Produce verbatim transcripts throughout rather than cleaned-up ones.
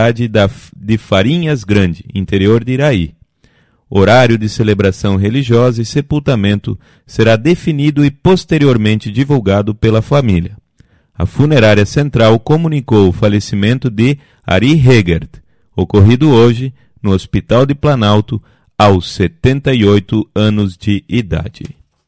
de Farinhas Grande, interior de Iraí. Horário de celebração religiosa e sepultamento será definido e posteriormente divulgado pela família. A funerária central comunicou o falecimento de Ari Hegert, ocorrido hoje no Hospital de Planalto, aos setenta e oito anos de idade.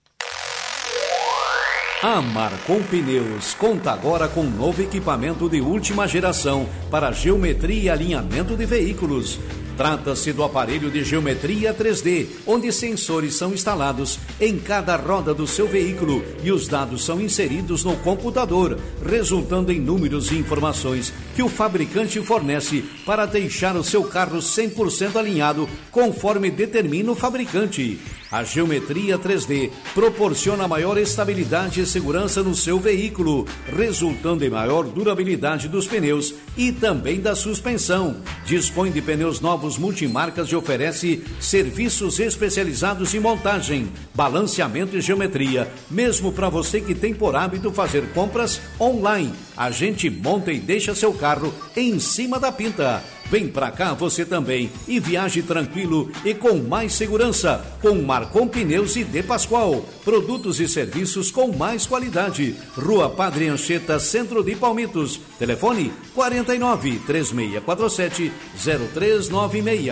A Marcon Pneus conta agora com um novo equipamento de última geração para geometria e alinhamento de veículos. Trata-se do aparelho de geometria três D, onde sensores são instalados em cada roda do seu veículo e os dados são inseridos no computador, resultando em números e informações que o fabricante fornece para deixar o seu carro cem por cento alinhado conforme determina o fabricante. A geometria três D proporciona maior estabilidade e segurança no seu veículo, resultando em maior durabilidade dos pneus e também da suspensão. Dispõe de pneus novos multimarcas e oferece serviços especializados em montagem, balanceamento e geometria, mesmo para você que tem por hábito fazer compras online. A gente monta e deixa seu carro em cima da pinta. Vem pra cá você também e viaje tranquilo e com mais segurança com Marcon Pneus e De Pascoal. Produtos e serviços com mais qualidade. Rua Padre Anchieta, Centro de Palmitos. Telefone quarenta e nove, três seis quatro sete, zero três nove seis.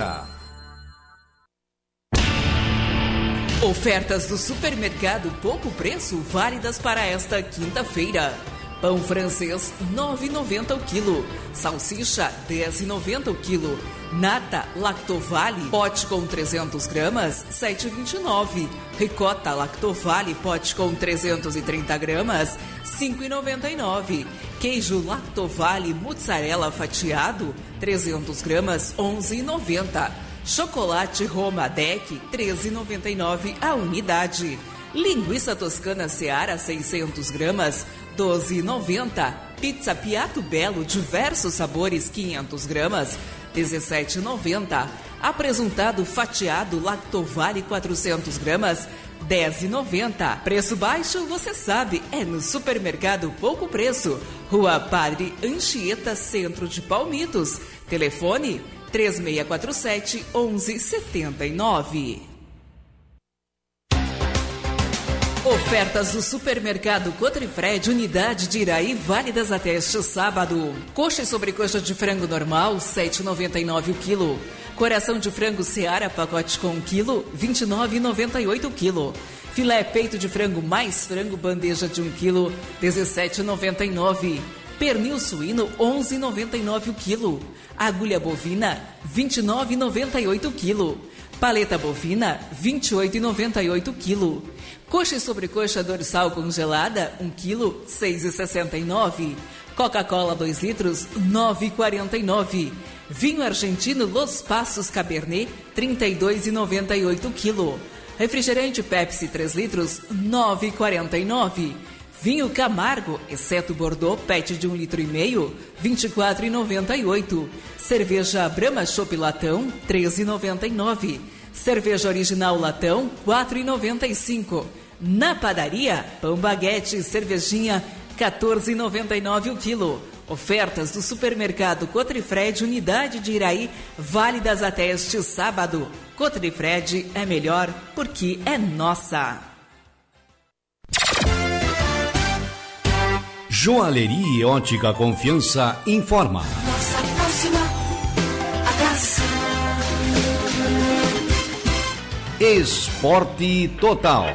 Ofertas do supermercado Pouco Preço válidas para esta quinta-feira. Pão francês, nove reais e noventa centavos o quilo. Salsicha, dez reais e noventa centavos o quilo. Nata Lactovale, pote com trezentos gramas, sete reais e vinte e nove centavos. Ricota Lactovale, pote com trezentos e trinta gramas, cinco reais e noventa e nove centavos. Queijo Lactovale Mozzarella fatiado, trezentos gramas, onze reais e noventa centavos. Chocolate Roma Deck, treze reais e noventa e nove centavos a unidade. Linguiça Toscana Seara, seiscentos gramas, doze reais e noventa centavos. Pizza Piatto Belo, diversos sabores, quinhentos gramas, dezessete reais e noventa centavos. Apresuntado fatiado Lactovale, quatrocentos gramas, dez reais e noventa centavos. Preço baixo, você sabe, é no Supermercado Pouco Preço. Rua Padre Anchieta, Centro de Palmitos. Telefone três seis quatro sete, onze setenta e nove. Ofertas do Supermercado Cotrifred, unidade de Iraí, válidas até este sábado. Coxa e sobrecoxa de frango normal, sete reais e noventa e nove centavos o quilo. Coração de frango Seara, pacote com um quilo, vinte e nove reais e noventa e oito centavos o quilo. Filé peito de frango mais frango, bandeja de um quilo, dezessete reais e noventa e nove centavos. Pernil suíno, onze reais e noventa e nove centavos o quilo. Agulha bovina, vinte e nove reais e noventa e oito centavos o quilo. Paleta bovina, vinte e oito reais e noventa e oito centavos o quilo. Coxa e sobrecoxa dorsal congelada, um quilo, seis reais e sessenta e nove centavos. Coca-Cola dois litros, nove reais e quarenta e nove centavos. Vinho argentino Los Passos Cabernet, trinta e dois reais e noventa e oito centavos o quilo. Refrigerante Pepsi três litros, nove reais e quarenta e nove centavos. Vinho Camargo, exceto Bordeaux, pet de um litro e meio, vinte e quatro reais e noventa e oito centavos. Cerveja Brahma Chopp Latão, treze reais e noventa e nove centavos. Cerveja Original Latão, quatro reais e noventa e cinco centavos. Na padaria, pão baguete e cervejinha, quatorze reais e noventa e nove centavos o quilo. Ofertas do Supermercado Cotrifred, unidade de Iraí, válidas até este sábado. Cotrifred é melhor porque é nossa. Joalheria e Ótica Confiança informa. Nossa próxima atração. Esporte Total.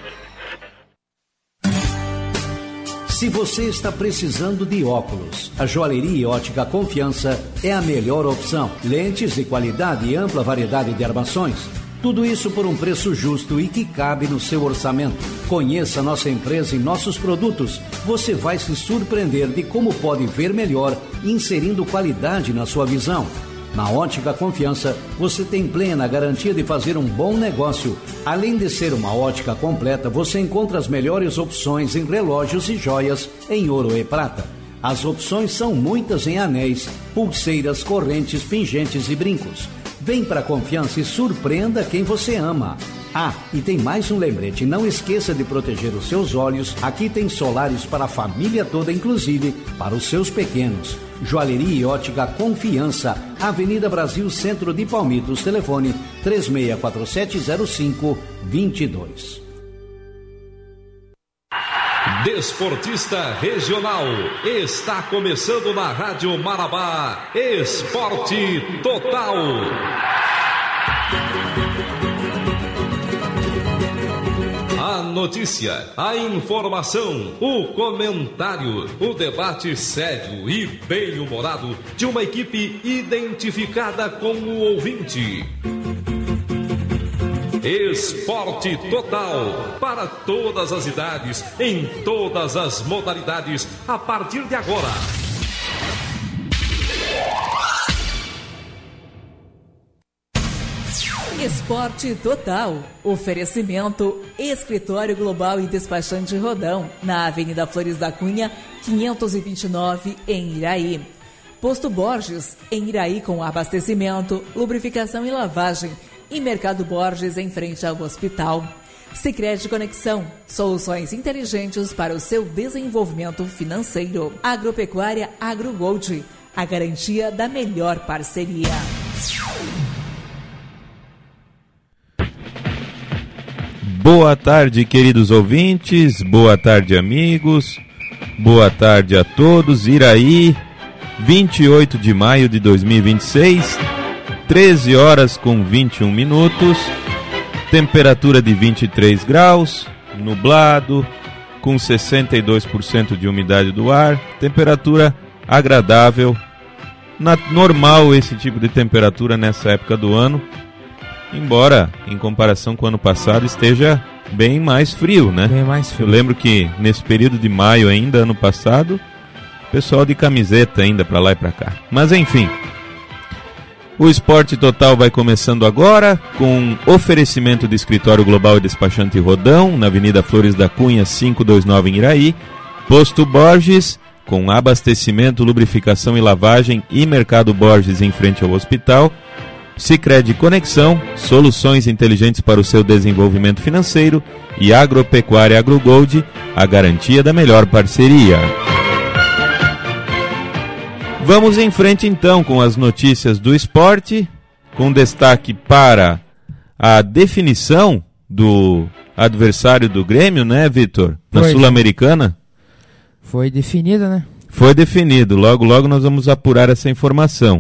Se você está precisando de óculos, a Joalheria e Ótica Confiança é a melhor opção. Lentes de qualidade e ampla variedade de armações. Tudo isso por um preço justo e que cabe no seu orçamento. Conheça nossa empresa e nossos produtos. Você vai se surpreender de como pode ver melhor, inserindo qualidade na sua visão. Na Ótica Confiança, você tem plena garantia de fazer um bom negócio. Além de ser uma ótica completa, você encontra as melhores opções em relógios e joias em ouro e prata. As opções são muitas em anéis, pulseiras, correntes, pingentes e brincos. Vem para a Confiança e surpreenda quem você ama. Ah, e tem mais um lembrete, não esqueça de proteger os seus olhos. Aqui tem solares para a família toda, inclusive para os seus pequenos. Joalheria e ótica Confiança, Avenida Brasil, Centro de Palmitos, telefone três seis quatro sete zero cinco dois dois. Desportista Regional, está começando na Rádio Marabá, Esporte Total. A notícia, a informação, o comentário, o debate sério e bem-humorado de uma equipe identificada com o ouvinte. Esporte Total, para todas as idades, em todas as modalidades, a partir de agora. Esporte Total. Oferecimento Escritório Global e Despachante Rodão, na Avenida Flores da Cunha, quinhentos e vinte e nove, em Iraí. Posto Borges, em Iraí, com abastecimento, lubrificação e lavagem. E Mercado Borges, em frente ao hospital. Sicredi Conexão, soluções inteligentes para o seu desenvolvimento financeiro. Agropecuária AgroGold, a garantia da melhor parceria. Boa tarde, queridos ouvintes, boa tarde, amigos, boa tarde a todos. Iraí, vinte e oito de maio de dois mil e vinte e seis, treze horas com vinte e um minutos, temperatura de vinte e três graus, nublado, com sessenta e dois por cento de umidade do ar, temperatura agradável, na, normal esse tipo de temperatura nessa época do ano, embora em comparação com o ano passado esteja bem mais frio, né? Bem mais frio. Eu lembro que nesse período de maio ainda, ano passado, pessoal de camiseta ainda pra lá e pra cá. Mas enfim, o Esporte Total vai começando agora com oferecimento de Escritório Global e Despachante Rodão, na Avenida Flores da Cunha, quinhentos e vinte e nove, em Iraí. Posto Borges, com abastecimento, lubrificação e lavagem, e Mercado Borges, em frente ao hospital. Sicredi Conexão, soluções inteligentes para o seu desenvolvimento financeiro, e Agropecuária AgroGold, a garantia da melhor parceria. Vamos em frente então com as notícias do esporte, com destaque para a definição do adversário do Grêmio, né, Vitor? Na Foi, Sul-Americana? Foi definida, né? Foi definido, logo logo nós vamos apurar essa informação.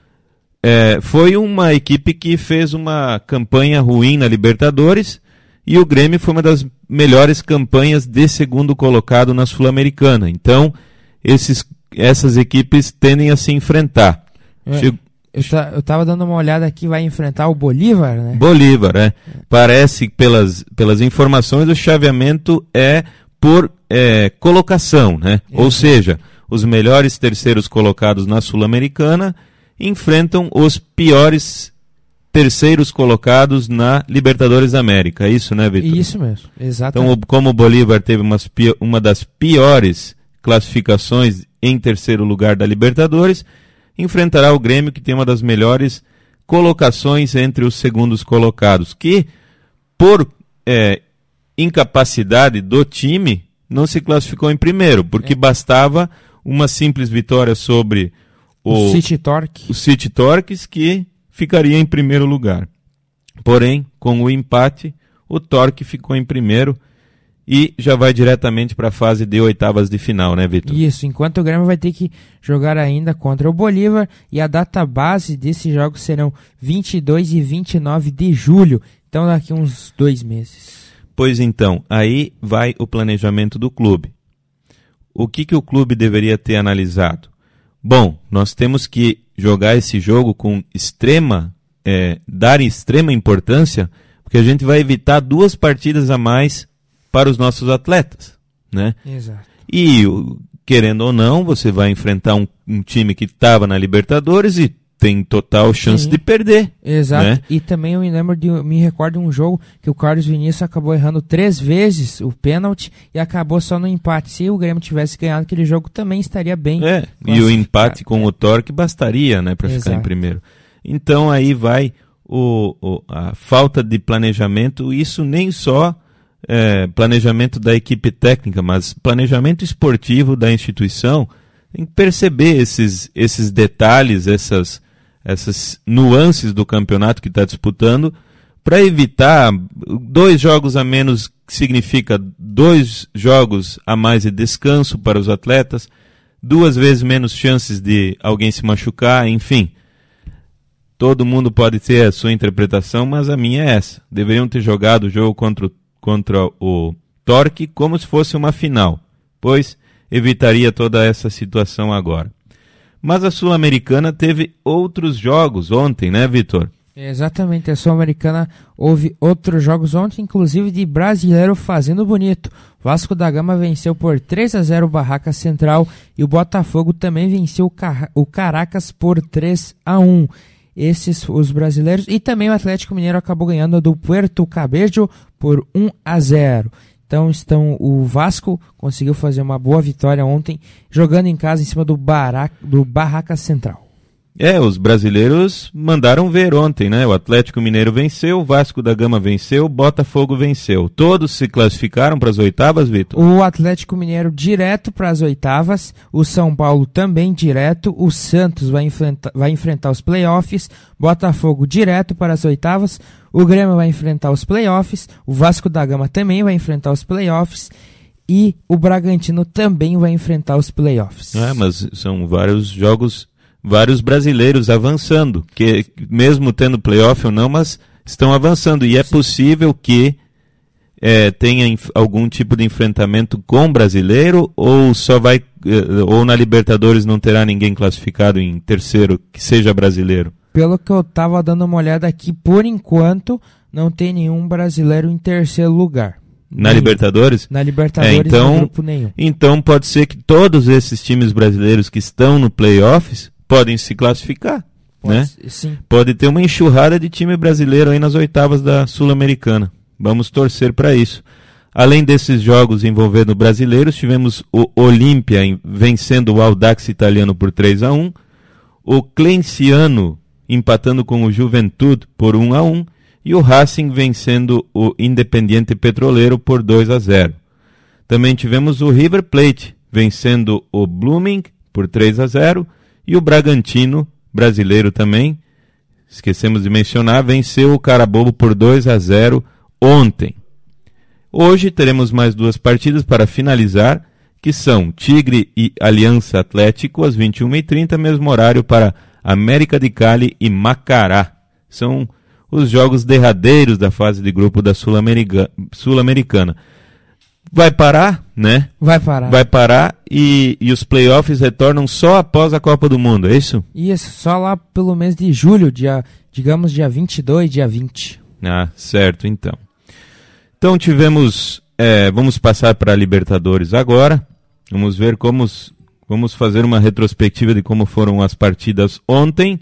É, foi uma equipe que fez uma campanha ruim na Libertadores, e o Grêmio foi uma das melhores campanhas de segundo colocado na Sul-Americana. Então, esses, essas equipes tendem a se enfrentar. É, Chego... eu, ta, eu tava dando uma olhada aqui, vai enfrentar o Bolívar, né? Bolívar, é. Parece, pelas, pelas informações, o chaveamento é por é, colocação, né? Isso. Ou seja, os melhores terceiros colocados na Sul-Americana enfrentam os piores terceiros colocados na Libertadores da América. É isso, né, Vitor? Isso mesmo, exatamente. Então, como o Bolívar teve umas, uma das piores classificações em terceiro lugar da Libertadores, enfrentará o Grêmio, que tem uma das melhores colocações entre os segundos colocados, que, por é, incapacidade do time, não se classificou em primeiro, porque é. bastava uma simples vitória sobre O, o City Torque. O City Torques, que ficaria em primeiro lugar. Porém, com o empate, o Torque ficou em primeiro e já vai diretamente para a fase de oitavas de final, né, Vitor? Isso, enquanto o Grêmio vai ter que jogar ainda contra o Bolívar, e a data base desses jogos serão vinte e dois e vinte e nove de julho, então daqui uns dois meses. Pois então, aí vai o planejamento do clube. O que, que o clube deveria ter analisado? Bom, nós temos que jogar esse jogo com extrema, é, dar extrema importância, porque a gente vai evitar duas partidas a mais para os nossos atletas, né? Exato. E, querendo ou não, você vai enfrentar um, um time que estava na Libertadores e tem total chance Sim. de perder. Exato. Né? E também eu me lembro de, me recordo de um jogo que o Carlos Vinícius acabou errando três vezes o pênalti e acabou só no empate. Se o Grêmio tivesse ganhado aquele jogo, também estaria bem. É, e o empate com o Torque bastaria, né, para ficar em primeiro. Então aí vai o, o, a falta de planejamento, isso nem só é, planejamento da equipe técnica, mas planejamento esportivo da instituição. Tem que perceber esses, esses detalhes, essas, essas nuances do campeonato que está disputando, para evitar dois jogos a menos, que significa dois jogos a mais de descanso para os atletas, duas vezes menos chances de alguém se machucar, enfim. Todo mundo pode ter a sua interpretação, mas a minha é essa. Deveriam ter jogado o jogo contra o, contra o Torque como se fosse uma final, pois evitaria toda essa situação agora. Mas a Sul-Americana teve outros jogos ontem, né, Vitor? Exatamente, a Sul-Americana houve outros jogos ontem, inclusive de brasileiro fazendo bonito. Vasco da Gama venceu por três a zero o Barracas Central e o Botafogo também venceu o, Car- o Caracas por três a um. Esses os brasileiros, e também o Atlético Mineiro acabou ganhando do Puerto Cabello por um a zero. Então estão, o Vasco conseguiu fazer uma boa vitória ontem, jogando em casa em cima do, Barac, do Barracas Central. É, os brasileiros mandaram ver ontem, né? O Atlético Mineiro venceu, o Vasco da Gama venceu, o Botafogo venceu. Todos se classificaram para as oitavas, Vitor? O Atlético Mineiro direto para as oitavas, o São Paulo também direto, o Santos vai enfrentar, vai enfrentar os playoffs, Botafogo direto para as oitavas, o Grêmio vai enfrentar os playoffs, o Vasco da Gama também vai enfrentar os playoffs e o Bragantino também vai enfrentar os playoffs. É, mas são vários jogos... Vários brasileiros avançando, que mesmo tendo playoff ou não, mas estão avançando. E é possível que é, tenha inf- algum tipo de enfrentamento com brasileiro, ou só vai, ou na Libertadores não terá ninguém classificado em terceiro que seja brasileiro? Pelo que eu estava dando uma olhada aqui, por enquanto não tem nenhum brasileiro em terceiro lugar. Na nenhum. Libertadores? Na Libertadores, é, então, no grupo nenhum. Então pode ser que todos esses times brasileiros que estão no playoffs podem se classificar, Pode, né? Sim. Pode ter uma enxurrada de time brasileiro aí nas oitavas da Sul-Americana. Vamos torcer para isso. Além desses jogos envolvendo brasileiros, tivemos o Olímpia vencendo o Audax italiano por três a um, o Clenciano empatando com o Juventude por um a um e o Racing vencendo o Independiente Petroleiro por dois a zero. Também tivemos o River Plate vencendo o Blooming por três a zero. E o Bragantino, brasileiro também, esquecemos de mencionar, venceu o Carabobo por dois a zero ontem. Hoje teremos mais duas partidas para finalizar, que são Tigre e Aliança Atlético, às vinte e uma e trinta, mesmo horário para América de Cali e Macará. São os jogos derradeiros da fase de grupo da Sul-America- Sul-Americana. Vai parar, né? Vai parar. Vai parar e, e os playoffs retornam só após a Copa do Mundo, é isso? Isso, só lá pelo mês de julho, dia, digamos dia vinte e dois, dia vinte. Ah, certo, então. Então tivemos, é, vamos passar para a Libertadores agora. Vamos ver como, vamos fazer uma retrospectiva de como foram as partidas ontem.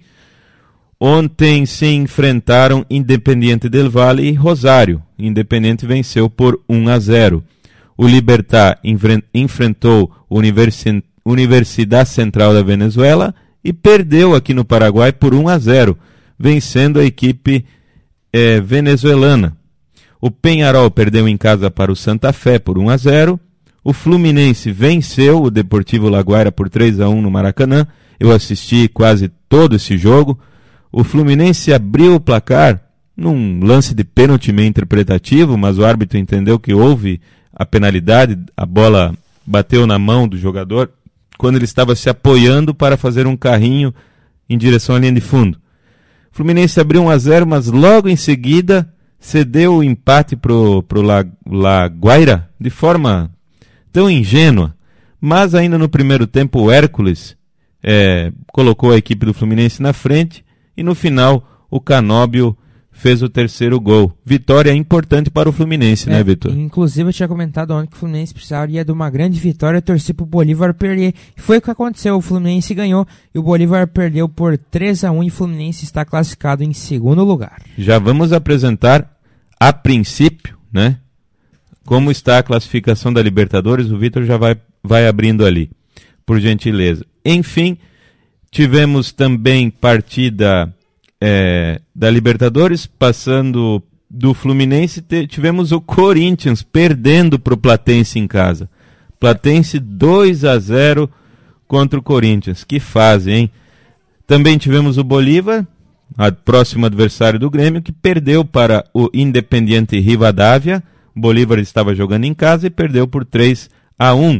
Ontem se enfrentaram Independiente del Valle e Rosário. Independiente venceu por um a zero. O Libertad enfrentou a Universi- Universidade Central da Venezuela e perdeu aqui no Paraguai por um a zero, vencendo a equipe eh, venezuelana. O Peñarol perdeu em casa para o Santa Fé por um a zero. O Fluminense venceu o Deportivo Laguaira por três a um no Maracanã. Eu assisti quase todo esse jogo. O Fluminense abriu o placar num lance de pênalti meio interpretativo, mas o árbitro entendeu que houve a penalidade, a bola bateu na mão do jogador quando ele estava se apoiando para fazer um carrinho em direção à linha de fundo. O Fluminense abriu um a zero, mas logo em seguida cedeu o empate para o La, Laguaira de forma tão ingênua. Mas ainda no primeiro tempo o Hércules é, colocou a equipe do Fluminense na frente e no final o Canóbio fez o terceiro gol. Vitória importante para o Fluminense, é, né, Vitor? Inclusive eu tinha comentado ontem que o Fluminense precisaria de uma grande vitória, torcer para o Bolívar perder. E foi o que aconteceu, o Fluminense ganhou e o Bolívar perdeu por três a um e o Fluminense está classificado em segundo lugar. Já vamos apresentar, a princípio, né, como está a classificação da Libertadores. O Vitor já vai, vai abrindo ali, por gentileza. Enfim, tivemos também partida é, da Libertadores, passando do Fluminense, te, tivemos o Corinthians perdendo para o Platense em casa. Platense dois a zero contra o Corinthians. Que fase, hein? Também tivemos o Bolívar, a próximo adversário do Grêmio, que perdeu para o Independiente Rivadavia. O Bolívar estava jogando em casa e perdeu por três a um.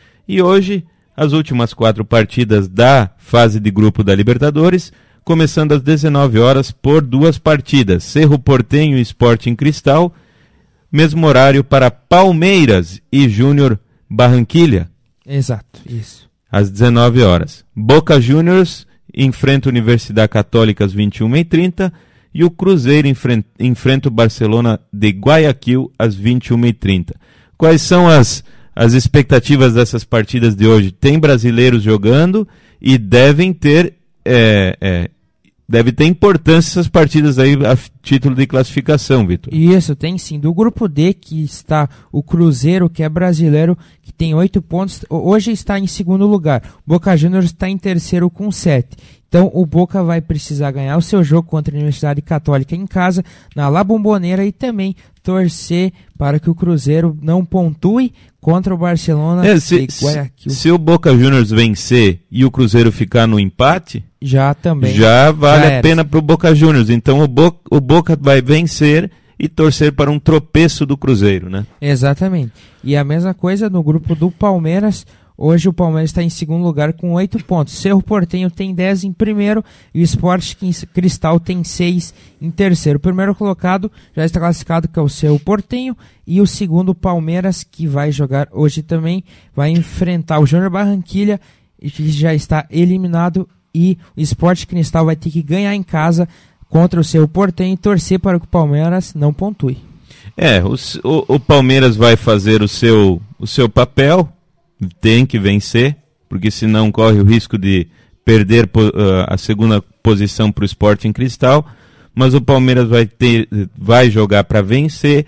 E hoje, as últimas quatro partidas da fase de grupo da Libertadores, começando às dezenove horas por duas partidas. Cerro Porteño e Sporting Cristal, mesmo horário para Palmeiras e Júnior Barranquilla. Exato, isso. Às dezenove horas. Boca Juniors enfrenta a Universidade Católica às vinte e uma e trinta e o Cruzeiro enfrenta, enfrenta o Barcelona de Guayaquil às vinte e uma e trinta. Quais são as, as expectativas dessas partidas de hoje? Tem brasileiros jogando e devem ter, é, é, deve ter importância essas partidas aí a título de classificação, Vitor. Isso, tem sim. Do grupo D, que está o Cruzeiro, que é brasileiro, que tem oito pontos, hoje está em segundo lugar. Boca Juniors está em terceiro com sete. Então o Boca vai precisar ganhar o seu jogo contra a Universidade Católica em casa, na La Bombonera, e também torcer para que o Cruzeiro não pontue contra o Barcelona é, se, de Guayaquil. Se, se o Boca Juniors vencer e o Cruzeiro ficar no empate, já também já vale já a era. pena para o Boca Juniors. Então o Boca, o Boca vai vencer e torcer para um tropeço do Cruzeiro, né? Exatamente. E a mesma coisa no grupo do Palmeiras. Hoje o Palmeiras está em segundo lugar com oito pontos. Cerro Porteño tem dez em primeiro e o Sporting Cristal tem seis em terceiro. O primeiro colocado já está classificado, que é o Cerro Porteño, e o segundo, Palmeiras, que vai jogar hoje também, vai enfrentar o Júnior Barranquilla, que já está eliminado, e o Sporting Cristal vai ter que ganhar em casa contra o Cerro Porteño e torcer para que o Palmeiras não pontue. É, o, o, o Palmeiras vai fazer o seu, o seu papel. Tem que vencer, porque senão corre o risco de perder uh, a segunda posição para o Sporting Cristal, mas o Palmeiras vai, ter, vai jogar para vencer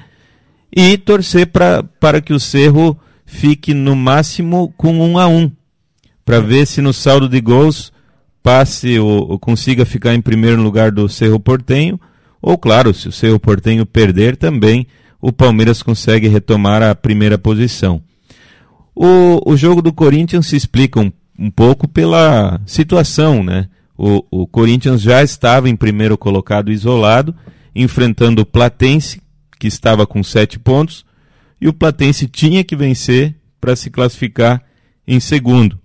e torcer pra, para que o Cerro fique no máximo com um a um, para ver se no saldo de gols passe ou, ou consiga ficar em primeiro lugar do Cerro Porteño, ou claro, se o Cerro Porteño perder também, o Palmeiras consegue retomar a primeira posição. O, o jogo do Corinthians se explica um, um pouco pela situação, né? O, o Corinthians já estava em primeiro colocado isolado, enfrentando o Platense, que estava com sete pontos, e o Platense tinha que vencer para se classificar em segundo.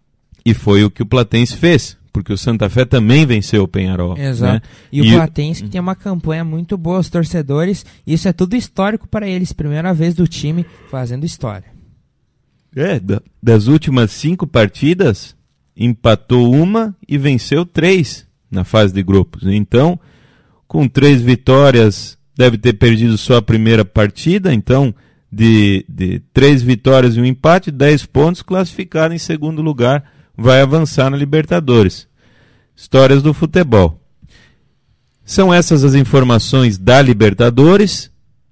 E foi o que o Platense fez, porque o Santa Fé também venceu o Peñarol. Exato. Né? E, e o Platense que tem uma campanha muito boa, os torcedores, isso é tudo histórico para eles, primeira vez do time fazendo história. É, das últimas cinco partidas, empatou uma e venceu três na fase de grupos. Então, com três vitórias, deve ter perdido só a primeira partida. Então, de, de três vitórias e um empate, dez pontos, classificado em segundo lugar, vai avançar na Libertadores. Histórias do futebol. São essas as informações da Libertadores.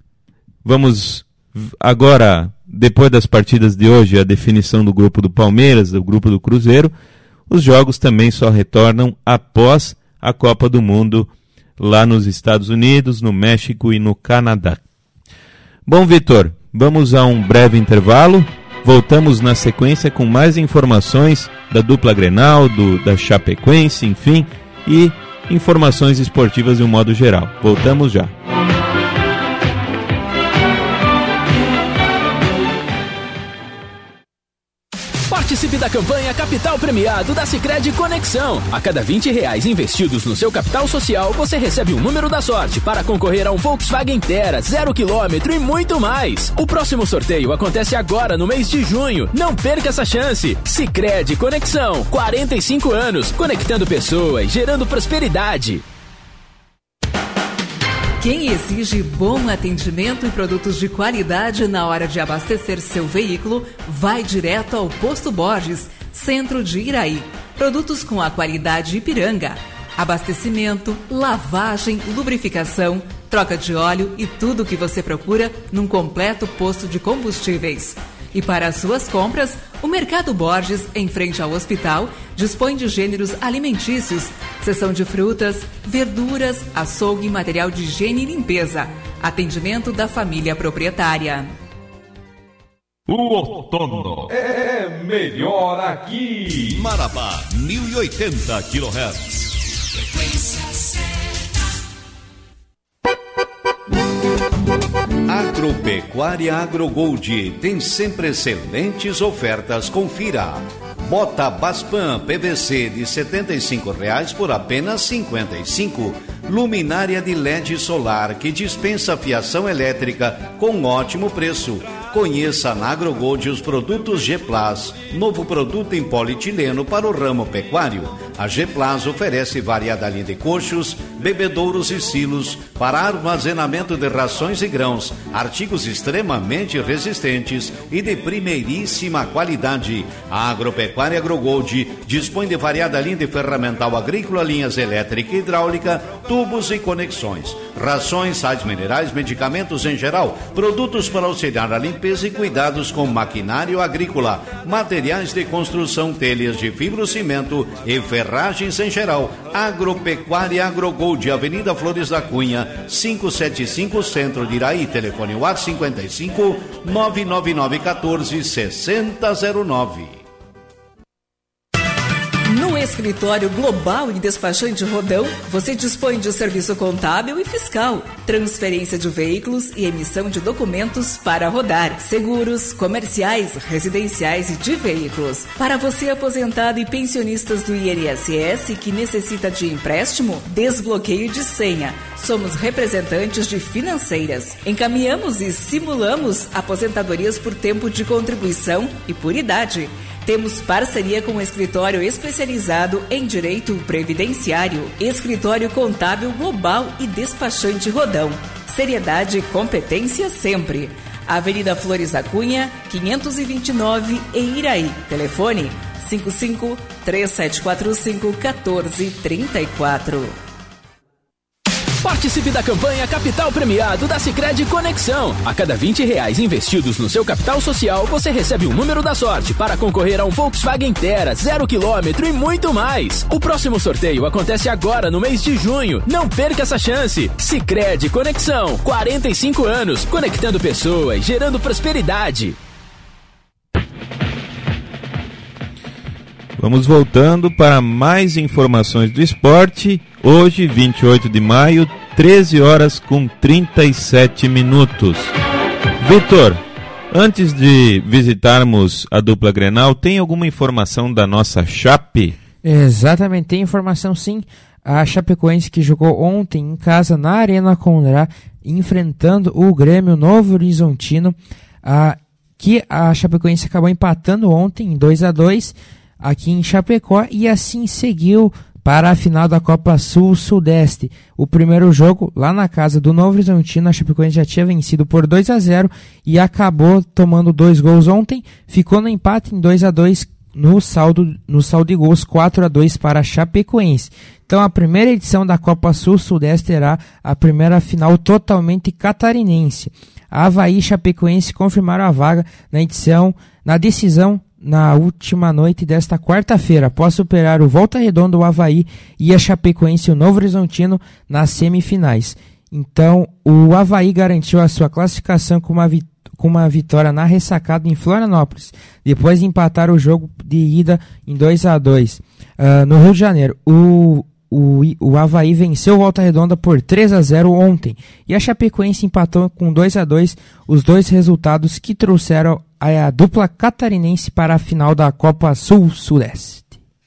Vamos agora, depois das partidas de hoje, a definição do grupo do Palmeiras, do grupo do Cruzeiro. Os jogos também só retornam após a Copa do Mundo lá nos Estados Unidos, no México e no Canadá. Bom, Vitor, vamos a um breve intervalo. Voltamos na sequência com mais informações da dupla Grenal, do, da Chapecoense, enfim, e informações esportivas de um modo geral. Voltamos já. Participe da campanha Capital Premiado da Sicredi Conexão. A cada vinte reais investidos no seu capital social, você recebe um número da sorte para concorrer a um Volkswagen Tera, zero quilômetro e muito mais. O próximo sorteio acontece agora no mês de junho. Não perca essa chance. Sicredi Conexão, quarenta e cinco anos, conectando pessoas, gerando prosperidade. Quem exige bom atendimento e produtos de qualidade na hora de abastecer seu veículo, vai direto ao Posto Borges, centro de Iraí. Produtos com a qualidade Ipiranga. Abastecimento, lavagem, lubrificação, troca de óleo e tudo o que você procura num completo posto de combustíveis. E para as suas compras, o Mercado Borges, em frente ao hospital, dispõe de gêneros alimentícios, seção de frutas, verduras, açougue e material de higiene e limpeza. Atendimento da família proprietária. O outono é melhor aqui. Marabá, mil e oitenta quilohertz. Agropecuária AgroGold tem sempre excelentes ofertas. Confira. Bota Baspan P V C de setenta e cinco reais por apenas cinquenta e cinco. Luminária de L E D solar que dispensa fiação elétrica com ótimo preço. Conheça na AgroGold os produtos G-Plas, novo produto em polietileno para o ramo pecuário. A G-Plas oferece variada linha de coxos, bebedouros e silos para armazenamento de rações e grãos, artigos extremamente resistentes e de primeiríssima qualidade. A Agropecuária AgroGold dispõe de variada linha de ferramental agrícola, linhas elétrica e hidráulica, tubos e conexões, rações, sais minerais, medicamentos em geral, produtos para auxiliar a limpeza e cuidados com maquinário agrícola, materiais de construção, telhas de fibrocimento e ferragens em geral. Agropecuária AgroGold, Avenida Flores da Cunha, quinhentos e setenta e cinco, Centro de Iraí. Telefone WhatsApp cinquenta e cinco, nove nove nove um quatro, seis zero zero nove. No Escritório Global e Despachante Rodão, você dispõe de serviço contábil e fiscal, transferência de veículos e emissão de documentos para rodar, seguros, comerciais, residenciais e de veículos. Para você aposentado e pensionistas do I N S S que necessita de empréstimo, desbloqueio de senha. Somos representantes de financeiras. Encaminhamos e simulamos aposentadorias por tempo de contribuição e por idade. Temos parceria com o escritório especializado em direito previdenciário, Escritório Contábil Global e Despachante Rodão. Seriedade e competência sempre. Avenida Flores da Cunha, quinhentos e vinte e nove, em Iraí. Telefone cinco cinco, três sete quatro cinco, um quatro três quatro. Participe da campanha Capital Premiado da Sicredi Conexão. A cada vinte reais investidos no seu capital social, você recebe um número da sorte para concorrer a um Volkswagen Tera, zero quilômetro e muito mais. O próximo sorteio acontece agora no mês de junho. Não perca essa chance. Sicredi Conexão, quarenta e cinco anos, conectando pessoas, gerando prosperidade. Vamos voltando para mais informações do esporte. Hoje, vinte e oito de maio, treze horas com trinta e sete minutos. Vitor, antes de visitarmos a dupla Grenal, tem alguma informação da nossa Chape? Exatamente, tem informação sim. A Chapecoense, que jogou ontem em casa na Arena Condá, enfrentando o Grêmio Novo Horizontino, a, que a Chapecoense acabou empatando ontem em dois a dois aqui em Chapecó e assim seguiu para a final da Copa Sul-Sudeste. O primeiro jogo, lá na casa do Novo Horizontino, a Chapecoense já tinha vencido por dois a zero e acabou tomando dois gols ontem, ficou no empate em dois a dois no saldo, no saldo de gols quatro a dois para a Chapecoense. Então a primeira edição da Copa Sul-Sudeste terá a primeira final totalmente catarinense. A Avaí e Chapecoense confirmaram a vaga na edição, na decisão na última noite desta quarta-feira, após superar o Volta Redonda, o Avaí e a Chapecoense e o Novo Horizontino nas semifinais. Então, o Avaí garantiu a sua classificação com uma, vi- com uma vitória na ressacada em Florianópolis, depois de empatar o jogo de ida em dois a dois. Uh, no Rio de Janeiro, o, o, o Avaí venceu o Volta Redonda por três a zero ontem, e a Chapecoense empatou com dois a dois, os dois resultados que trouxeram a dupla catarinense para a final da Copa Sul-Sudeste.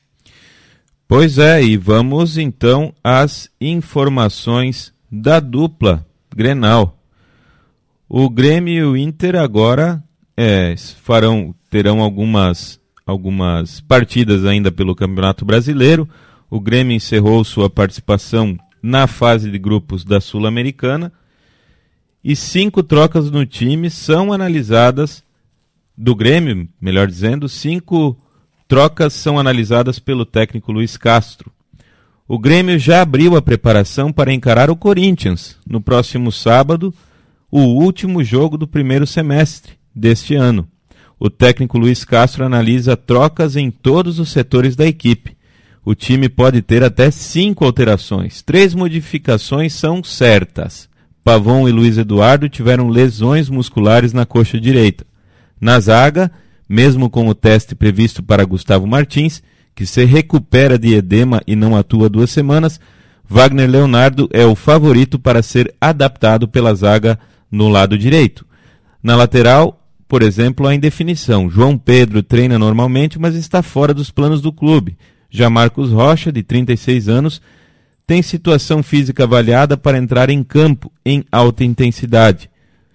Pois é, e vamos então às informações da dupla Grenal. O Grêmio e o Inter agora é, farão, terão algumas, algumas partidas ainda pelo Campeonato Brasileiro. O Grêmio encerrou sua participação na fase de grupos da Sul-Americana e cinco trocas no time são analisadas do Grêmio, melhor dizendo, cinco trocas são analisadas pelo técnico Luiz Castro. O Grêmio já abriu a preparação para encarar o Corinthians no próximo sábado, o último jogo do primeiro semestre deste ano. o técnico Luiz Castro analisa trocas em todos os setores da equipe. O time pode ter até cinco alterações. Três modificações são certas. Pavon e Luiz Eduardo tiveram lesões musculares na coxa direita. Na zaga, mesmo com o teste previsto para Gustavo Martins, que se recupera de edema e não atua duas semanas, Wagner Leonardo é o favorito para ser adaptado pela zaga no lado direito. Na lateral, por exemplo, há indefinição. João Pedro treina normalmente, mas está fora dos planos do clube. Já Marcos Rocha, de trinta e seis anos, tem situação física avaliada para entrar em campo em alta intensidade.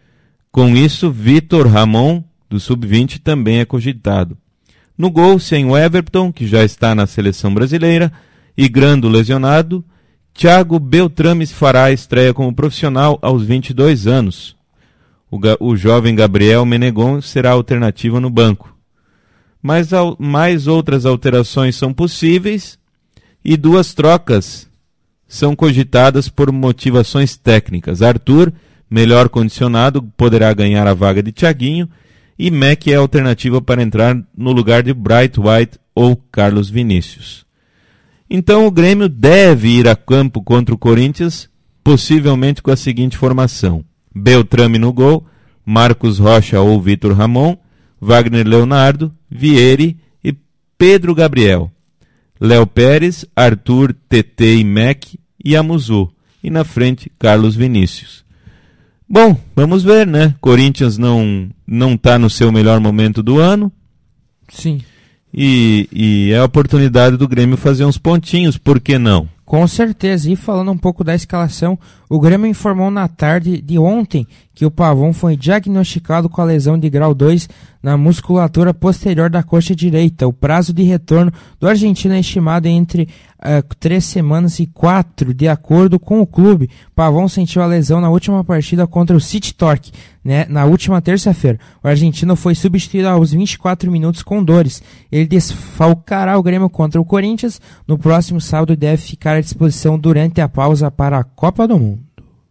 Com isso, Vitor Ramon, do sub vinte, também é cogitado. No gol, sem o Everton, que já está na seleção brasileira, e Grando lesionado, Thiago Beltrames fará a estreia como profissional aos vinte e dois anos. O, o jovem Gabriel Menegon será alternativa no banco. Mas al, mais outras alterações são possíveis e duas trocas são cogitadas por motivações técnicas. Arthur, melhor condicionado, poderá ganhar a vaga de Thiaguinho, e Mac é a alternativa para entrar no lugar de Bright White ou Carlos Vinícius. Então o Grêmio deve ir a campo contra o Corinthians, possivelmente com a seguinte formação: Beltrame no gol, Marcos Rocha ou Vitor Ramon, Wagner Leonardo, Vieri e Pedro Gabriel, Léo Pérez, Arthur, T T e Mac e Amuzu, e na frente Carlos Vinícius. Bom, vamos ver, né? Corinthians não não está no seu melhor momento do ano. Sim. E, e é a oportunidade do Grêmio fazer uns pontinhos, por que não? Com certeza. E falando um pouco da escalação, o Grêmio informou na tarde de ontem que o Pavon foi diagnosticado com a lesão de grau dois na musculatura posterior da coxa direita. O prazo de retorno do argentino é estimado entre uh, três semanas e quatro, de acordo com o clube. Pavon sentiu a lesão na última partida contra o City Torque, né, na última terça-feira. O argentino foi substituído aos vinte e quatro minutos com dores. Ele desfalcará o Grêmio contra o Corinthians no próximo sábado e deve ficar à disposição durante a pausa para a Copa do Mundo.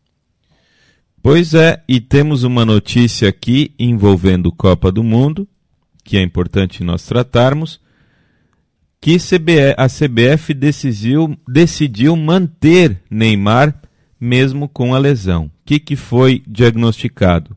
Pois é, e temos uma notícia aqui envolvendo Copa do Mundo, que é importante nós tratarmos, que a C B F decidiu, decidiu manter Neymar mesmo com a lesão. O que, que foi diagnosticado?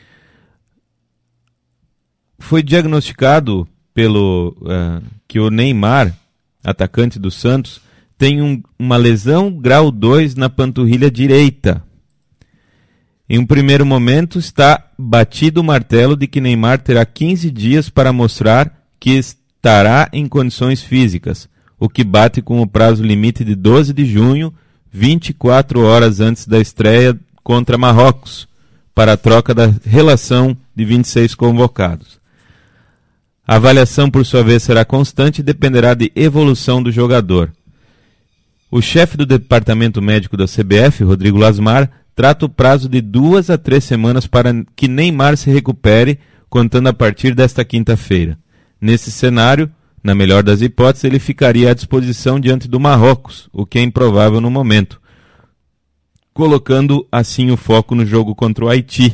Foi diagnosticado pelo uh, que o Neymar, atacante do Santos, tem um, uma lesão grau dois na panturrilha direita. Em um primeiro momento está batido o martelo de que Neymar terá quinze dias para mostrar que estará em condições físicas, o que bate com o prazo limite de doze de junho, vinte e quatro horas antes da estreia contra Marrocos, para a troca da relação de vinte e seis convocados. A avaliação, por sua vez, será constante e dependerá de evolução do jogador. O chefe do departamento médico da C B F, Rodrigo Lasmar, trata o prazo de duas a três semanas para que Neymar se recupere, contando a partir desta quinta-feira. Nesse cenário, na melhor das hipóteses, ele ficaria à disposição diante do Marrocos, o que é improvável no momento, colocando assim o foco no jogo contra o Haiti.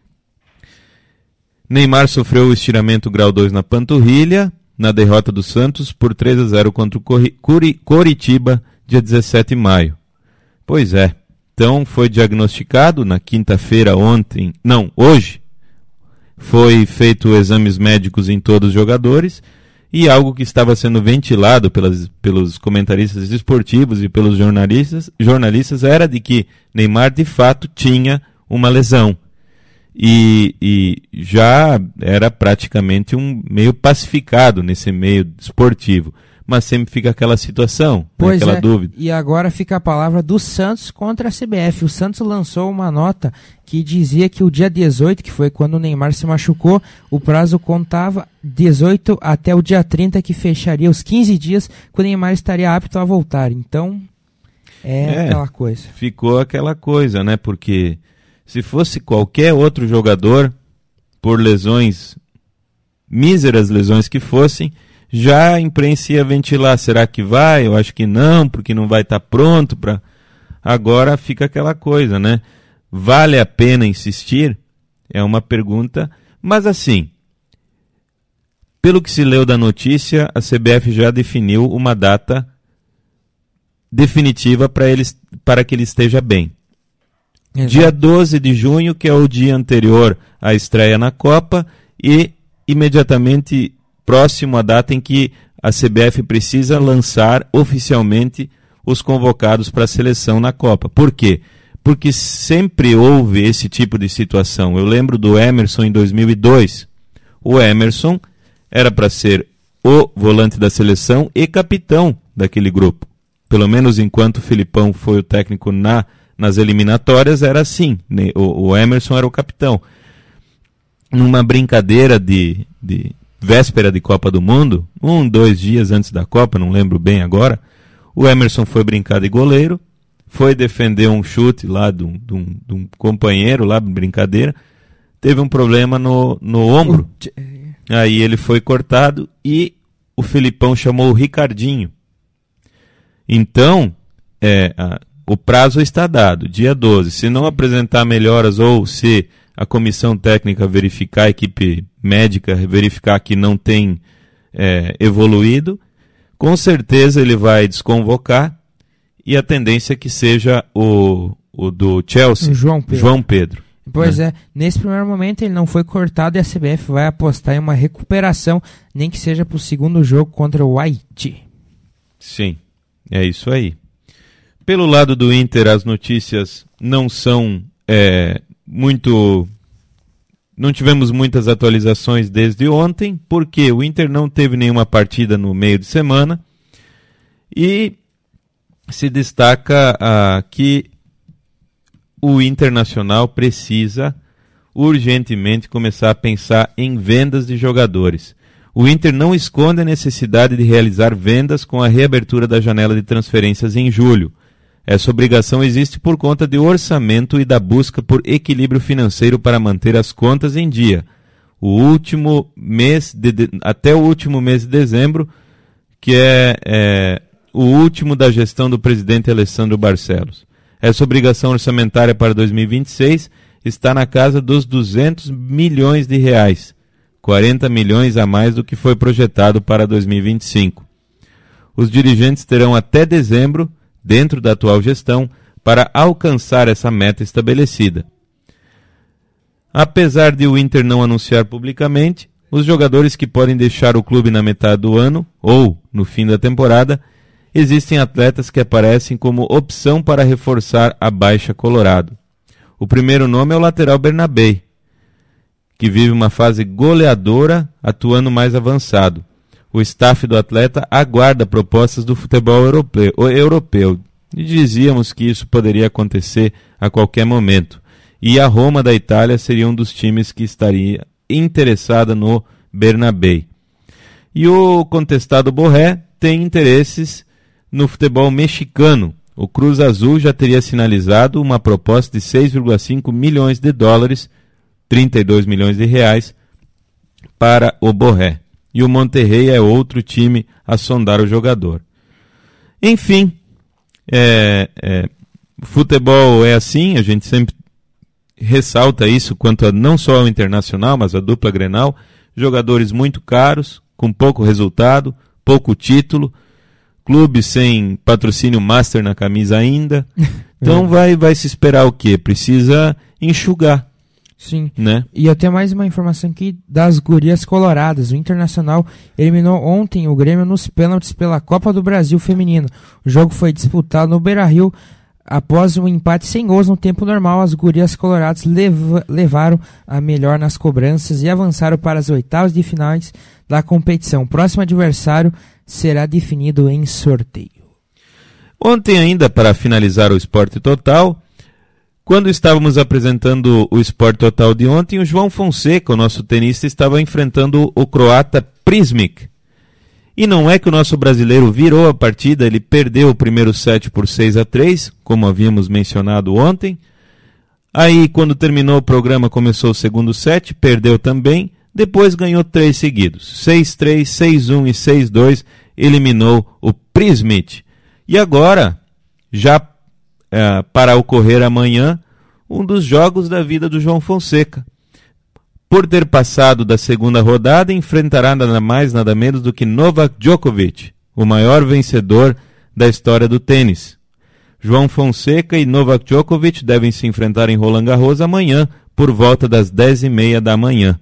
Neymar sofreu o estiramento grau dois na panturrilha, na derrota do Santos por três a zero contra o Coritiba, dia dezessete de maio. Pois é. Então, foi diagnosticado na quinta-feira, ontem, não, hoje, foi feito exames médicos em todos os jogadores e algo que estava sendo ventilado pelas, pelos comentaristas esportivos e pelos jornalistas, jornalistas era de que Neymar, de fato, tinha uma lesão. E, e já era praticamente um meio pacificado nesse meio esportivo. Mas sempre fica aquela situação, pois né, aquela é, dúvida. E agora fica a palavra do Santos contra a C B F. O Santos lançou uma nota que dizia que o dia dezoito, que foi quando o Neymar se machucou, o prazo contava dezoito até o dia trinta, que fecharia os quinze dias que o Neymar estaria apto a voltar. Então, é, é aquela coisa. Ficou aquela coisa, né? Porque se fosse qualquer outro jogador, por lesões, míseras lesões que fossem, já a imprensa ia ventilar, será que vai? Eu acho que não, porque não vai estar tá pronto para... Agora fica aquela coisa, né? Vale a pena insistir? É uma pergunta, mas assim, pelo que se leu da notícia, a C B F já definiu uma data definitiva para ele, para que ele esteja bem. Exato. Dia doze de junho, que é o dia anterior à estreia na Copa, e imediatamente próximo à data em que a C B F precisa lançar oficialmente os convocados para a seleção na Copa. Por quê? Porque sempre houve esse tipo de situação. Eu lembro do Emerson em dois mil e dois. O Emerson era para ser o volante da seleção e capitão daquele grupo. Pelo menos enquanto o Filipão foi o técnico na, nas eliminatórias, era assim. Né? O, o Emerson era o capitão. Numa brincadeira de, de véspera de Copa do Mundo, um, dois dias antes da Copa, não lembro bem agora, o Emerson foi brincar de goleiro, foi defender um chute lá de um, de um, de um companheiro, lá de brincadeira, teve um problema no, no ombro. Aí ele foi cortado e o Filipão chamou o Ricardinho. Então, é, a, o prazo está dado, dia doze. Se não apresentar melhoras ou se a comissão técnica verificar, a equipe médica verificar que não tem é, evoluído, com certeza ele vai desconvocar e a tendência é que seja o, o do Chelsea, o João Pedro. João Pedro. Pois né? é, nesse primeiro momento ele não foi cortado e a C B F vai apostar em uma recuperação, nem que seja para o segundo jogo contra o Haiti. Sim, é isso aí. Pelo lado do Inter, as notícias não são é, muito... Não tivemos muitas atualizações desde ontem, porque o Inter não teve nenhuma partida no meio de semana e se destaca ah, que o Internacional precisa urgentemente começar a pensar em vendas de jogadores. O Inter não esconde a necessidade de realizar vendas com a reabertura da janela de transferências em julho. Essa obrigação existe por conta do orçamento e da busca por equilíbrio financeiro para manter as contas em dia. O último mês de, de, até o último mês de dezembro, que é, é o último da gestão do presidente Alessandro Barcelos. Essa obrigação orçamentária para dois mil e vinte e seis está na casa dos duzentos milhões de reais, quarenta milhões a mais do que foi projetado para dois mil e vinte e cinco. Os dirigentes terão até dezembro, dentro da atual gestão, para alcançar essa meta estabelecida. Apesar de o Inter não anunciar publicamente, os jogadores que podem deixar o clube na metade do ano, ou no fim da temporada, existem atletas que aparecem como opção para reforçar a Baixa Colorado. O primeiro nome é o lateral Bernabé, que vive uma fase goleadora, atuando mais avançado. O staff do atleta aguarda propostas do futebol europeu, europeu. E dizíamos que isso poderia acontecer a qualquer momento. E a Roma da Itália seria um dos times que estaria interessada no Bernabé. E o contestado Borré tem interesses no futebol mexicano. O Cruz Azul já teria sinalizado uma proposta de seis vírgula cinco milhões de dólares, trinta e dois milhões de reais, para o Borré. E o Monterrey é outro time a sondar o jogador. Enfim, é, é, futebol é assim, a gente sempre ressalta isso quanto a não só ao Internacional, mas a dupla Grenal, jogadores muito caros, com pouco resultado, pouco título, clube sem patrocínio master na camisa ainda, então vai, vai se esperar o quê? Precisa enxugar. Sim, né? E eu tenho mais uma informação aqui das gurias coloradas. O Internacional eliminou ontem o Grêmio nos pênaltis pela Copa do Brasil Feminino. O jogo foi disputado no Beira-Rio. Após um empate sem gols no tempo normal, as gurias coloradas lev- levaram a melhor nas cobranças e avançaram para as oitavas de finais da competição. O próximo adversário será definido em sorteio. Ontem ainda, para finalizar o Esporte Total, quando estávamos apresentando o Esporte Total de ontem, o João Fonseca, o nosso tenista, estava enfrentando o croata Prismic. E não é que o nosso brasileiro virou a partida, ele perdeu o primeiro set por seis a três, como havíamos mencionado ontem. Aí, quando terminou o programa, começou o segundo set, perdeu também, depois ganhou três seguidos. seis a três, seis a um e seis a dois, eliminou o Prismic. E agora, já é, para ocorrer amanhã, um dos jogos da vida do João Fonseca. por ter passado da segunda rodada, enfrentará nada mais, nada menos do que Novak Djokovic, o maior vencedor da história do tênis. João Fonseca e Novak Djokovic devem se enfrentar em Roland Garros amanhã, por volta das dez e meia da manhã.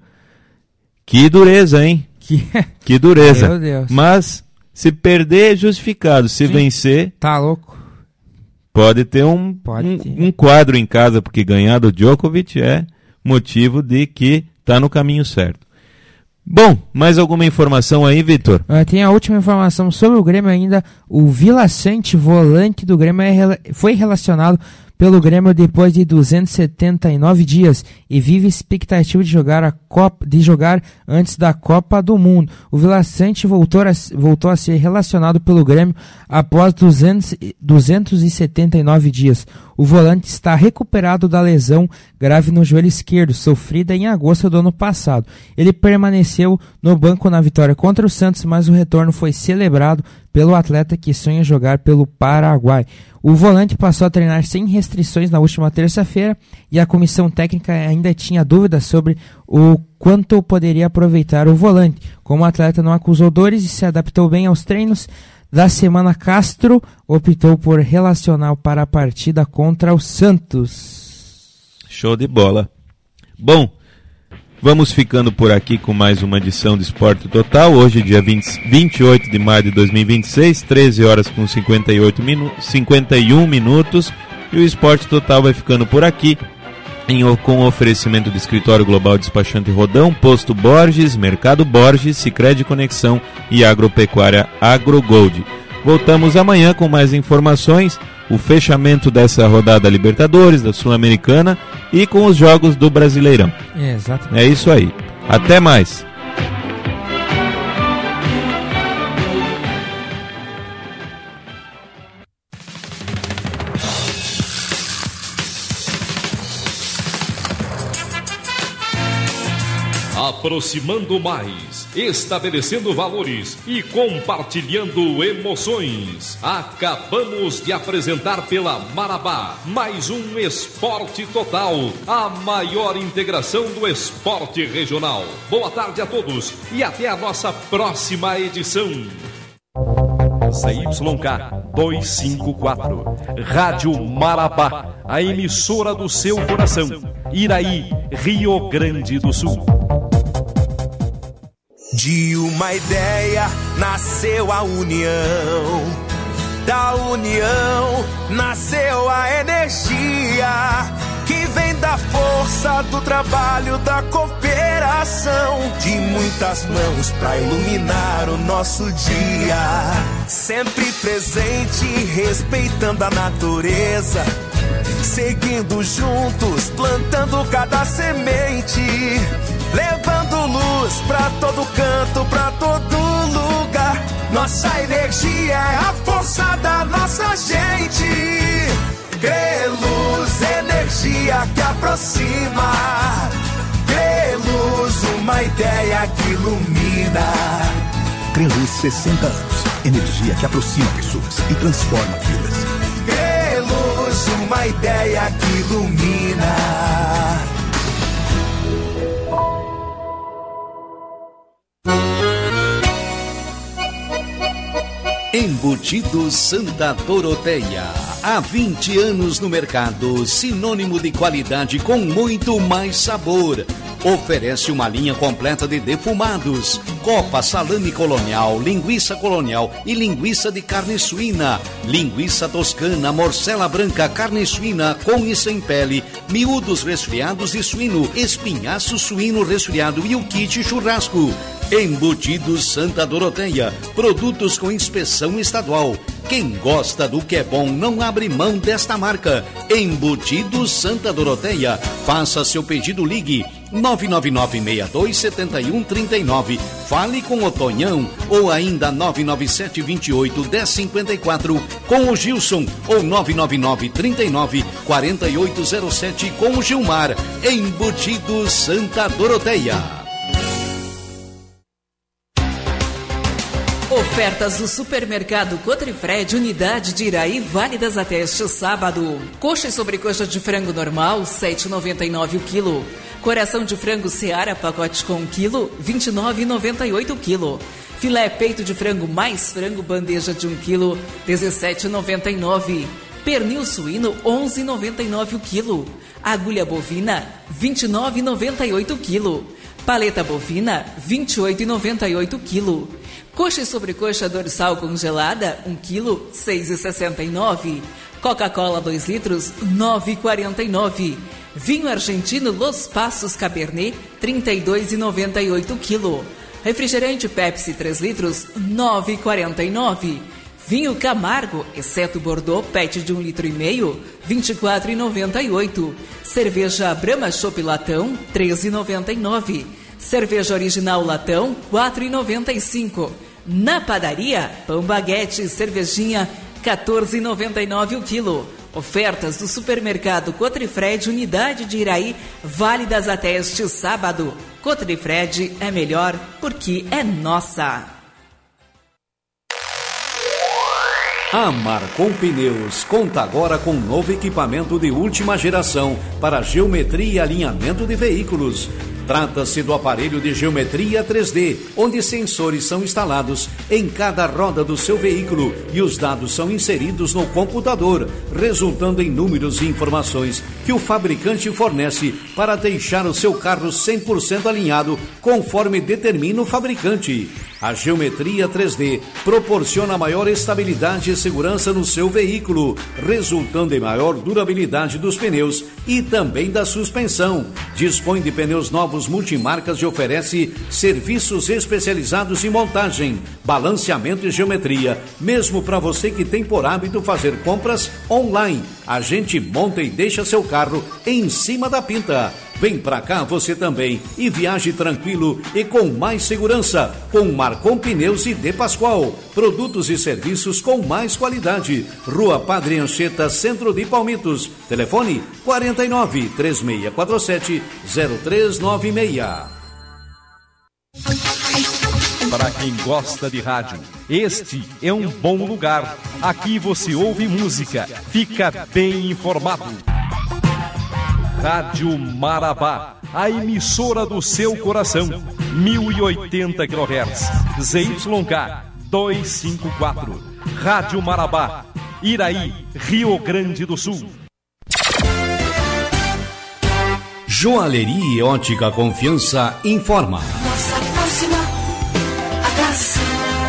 Que dureza, hein? Que, que dureza. Meu Deus. Mas, se perder é justificado. Se Sim. vencer... Tá louco. Pode ter um, pode um, ter um quadro em casa, porque ganhar do Djokovic é motivo de que tá no caminho certo. Bom, mais alguma informação aí, Vitor? Uh, tem a última informação sobre o Grêmio ainda. O Vila Sante, volante do Grêmio, é, foi relacionado pelo Grêmio depois de duzentos e setenta e nove dias e vive expectativa de jogar, a Copa, de jogar antes da Copa do Mundo. O Vila Sante voltou a, voltou a ser relacionado pelo Grêmio após duzentos, duzentos e setenta e nove dias. O volante está recuperado da lesão grave no joelho esquerdo, sofrida em agosto do ano passado. Ele permaneceu no banco na vitória contra o Santos, mas o retorno foi celebrado pelo atleta que sonha jogar pelo Paraguai. O volante passou a treinar sem restrições na última terça-feira e a comissão técnica ainda tinha dúvidas sobre o quanto poderia aproveitar o volante. Como o atleta não acusou dores e se adaptou bem aos treinos da semana, Castro optou por relacionar para a partida contra o Santos. Show de bola. Bom, vamos ficando por aqui com mais uma edição do Esporte Total. Hoje, dia vinte, vinte e oito de maio de dois mil e vinte e seis, treze horas com cinquenta e oito minu- cinquenta e um minutos. E o Esporte Total vai ficando por aqui, em, com oferecimento do Escritório Global Despachante Rodão, Posto Borges, Mercado Borges, Sicredi Conexão e Agropecuária AgroGold. Voltamos amanhã com mais informações, o fechamento dessa rodada Libertadores, da Sul-Americana e com os jogos do Brasileirão. É, exatamente. É isso aí. Até mais. Aproximando mais, estabelecendo valores e compartilhando emoções. Acabamos de apresentar pela Marabá mais um Esporte Total, a maior integração do esporte regional. Boa tarde a todos e até a nossa próxima edição. C Y K duzentos e cinquenta e quatro, Rádio Marabá, a emissora do seu coração. Iraí, Rio Grande do Sul. De uma ideia nasceu a união, da união nasceu a energia, que vem da força do trabalho, da cooperação, de muitas mãos pra iluminar o nosso dia. Sempre presente, respeitando a natureza, seguindo juntos, plantando cada semente, levando luz pra todo canto, pra todo lugar. Nossa energia é a força da nossa gente. Creluz, energia que aproxima. Creluz, uma ideia que ilumina. Creluz, sessenta anos. Energia que aproxima pessoas e transforma vidas. Creluz, uma ideia que ilumina. Embutidos Santa Doroteia, há vinte anos no mercado, sinônimo de qualidade com muito mais sabor. Oferece uma linha completa de defumados, copa, salame colonial, linguiça colonial e linguiça de carne suína, linguiça toscana, morcela branca, carne suína com e sem pele, miúdos resfriados de suíno, espinhaço suíno resfriado e o kit churrasco. Embutidos Santa Doroteia, produtos com inspeção estadual. Quem gosta do que é bom não abre mão desta marca. Embutidos Santa Doroteia. Faça seu pedido, ligue nove nove nove, seis dois sete um, três nove. Fale com o Tonhão ou ainda nove nove sete, dois oito, um zero cinco quatro com o Gilson ou nove nove nove, três nove, quatro oito zero sete com o Gilmar. Embutidos Santa Doroteia. Ofertas do Supermercado Cotrifred, unidade de Iraí, válidas até este sábado. Coxa e sobrecoxa de frango normal, sete reais e noventa e nove centavos o quilo. Coração de frango Seara, pacote com um quilo, vinte e nove reais e noventa e oito centavos o quilo. Filé peito de frango mais frango, bandeja de um quilo, dezessete reais e noventa e nove centavos. Pernil suíno, onze reais e noventa e nove centavos o quilo. Agulha bovina, vinte e nove reais e noventa e oito centavos o quilo. Paleta bovina, vinte e oito reais e noventa e oito centavos o quilo. Coxa e sobrecoxa dorsal congelada, um quilo, seis reais e sessenta e nove centavos. Coca-Cola dois litros, nove reais e quarenta e nove centavos. Vinho argentino Los Passos Cabernet, trinta e dois reais e noventa e oito centavos o quilo. Refrigerante Pepsi três litros, nove reais e quarenta e nove centavos. Vinho Camargo, exceto Bordeaux, pet de um litro e meio, vinte e quatro reais e noventa e oito centavos. Cerveja Brahma Chopp Latão, treze reais e noventa e nove centavos. Cerveja Original Latão, quatro reais e noventa e cinco centavos. Na padaria, pão baguete e cervejinha, quatorze reais e noventa e nove centavos o quilo. Ofertas do Supermercado Cotrifred, unidade de Iraí, válidas até este sábado. Cotrifred é melhor porque é nossa. A Marcon Pneus conta agora com um novo equipamento de última geração para geometria e alinhamento de veículos. Trata-se do aparelho de geometria três D, onde sensores são instalados em cada roda do seu veículo e os dados são inseridos no computador, resultando em números e informações que o fabricante fornece para deixar o seu carro cem por cento alinhado conforme determina o fabricante. A geometria três D proporciona maior estabilidade e segurança no seu veículo, resultando em maior durabilidade dos pneus e também da suspensão. Dispõe de pneus novos multimarcas e oferece serviços especializados em montagem, balanceamento e geometria, mesmo para você que tem por hábito fazer compras online. A gente monta e deixa seu carro em cima da pinta. Vem pra cá você também e viaje tranquilo e com mais segurança com Marcon Pneus e De Pascoal. Produtos e serviços com mais qualidade. Rua Padre Anchieta, Centro de Palmitos. Telefone quarenta e nove, três seis quatro sete, zero três nove seis. Para quem gosta de rádio, este é um bom lugar. Aqui você ouve música, fica bem informado. Rádio Marabá, a emissora do seu coração, mil e oitenta quilohertz, Z Y K duzentos e cinquenta e quatro. Rádio Marabá, Iraí, Rio Grande do Sul. Joalheria Ótica Confiança informa. Nossa próxima atração.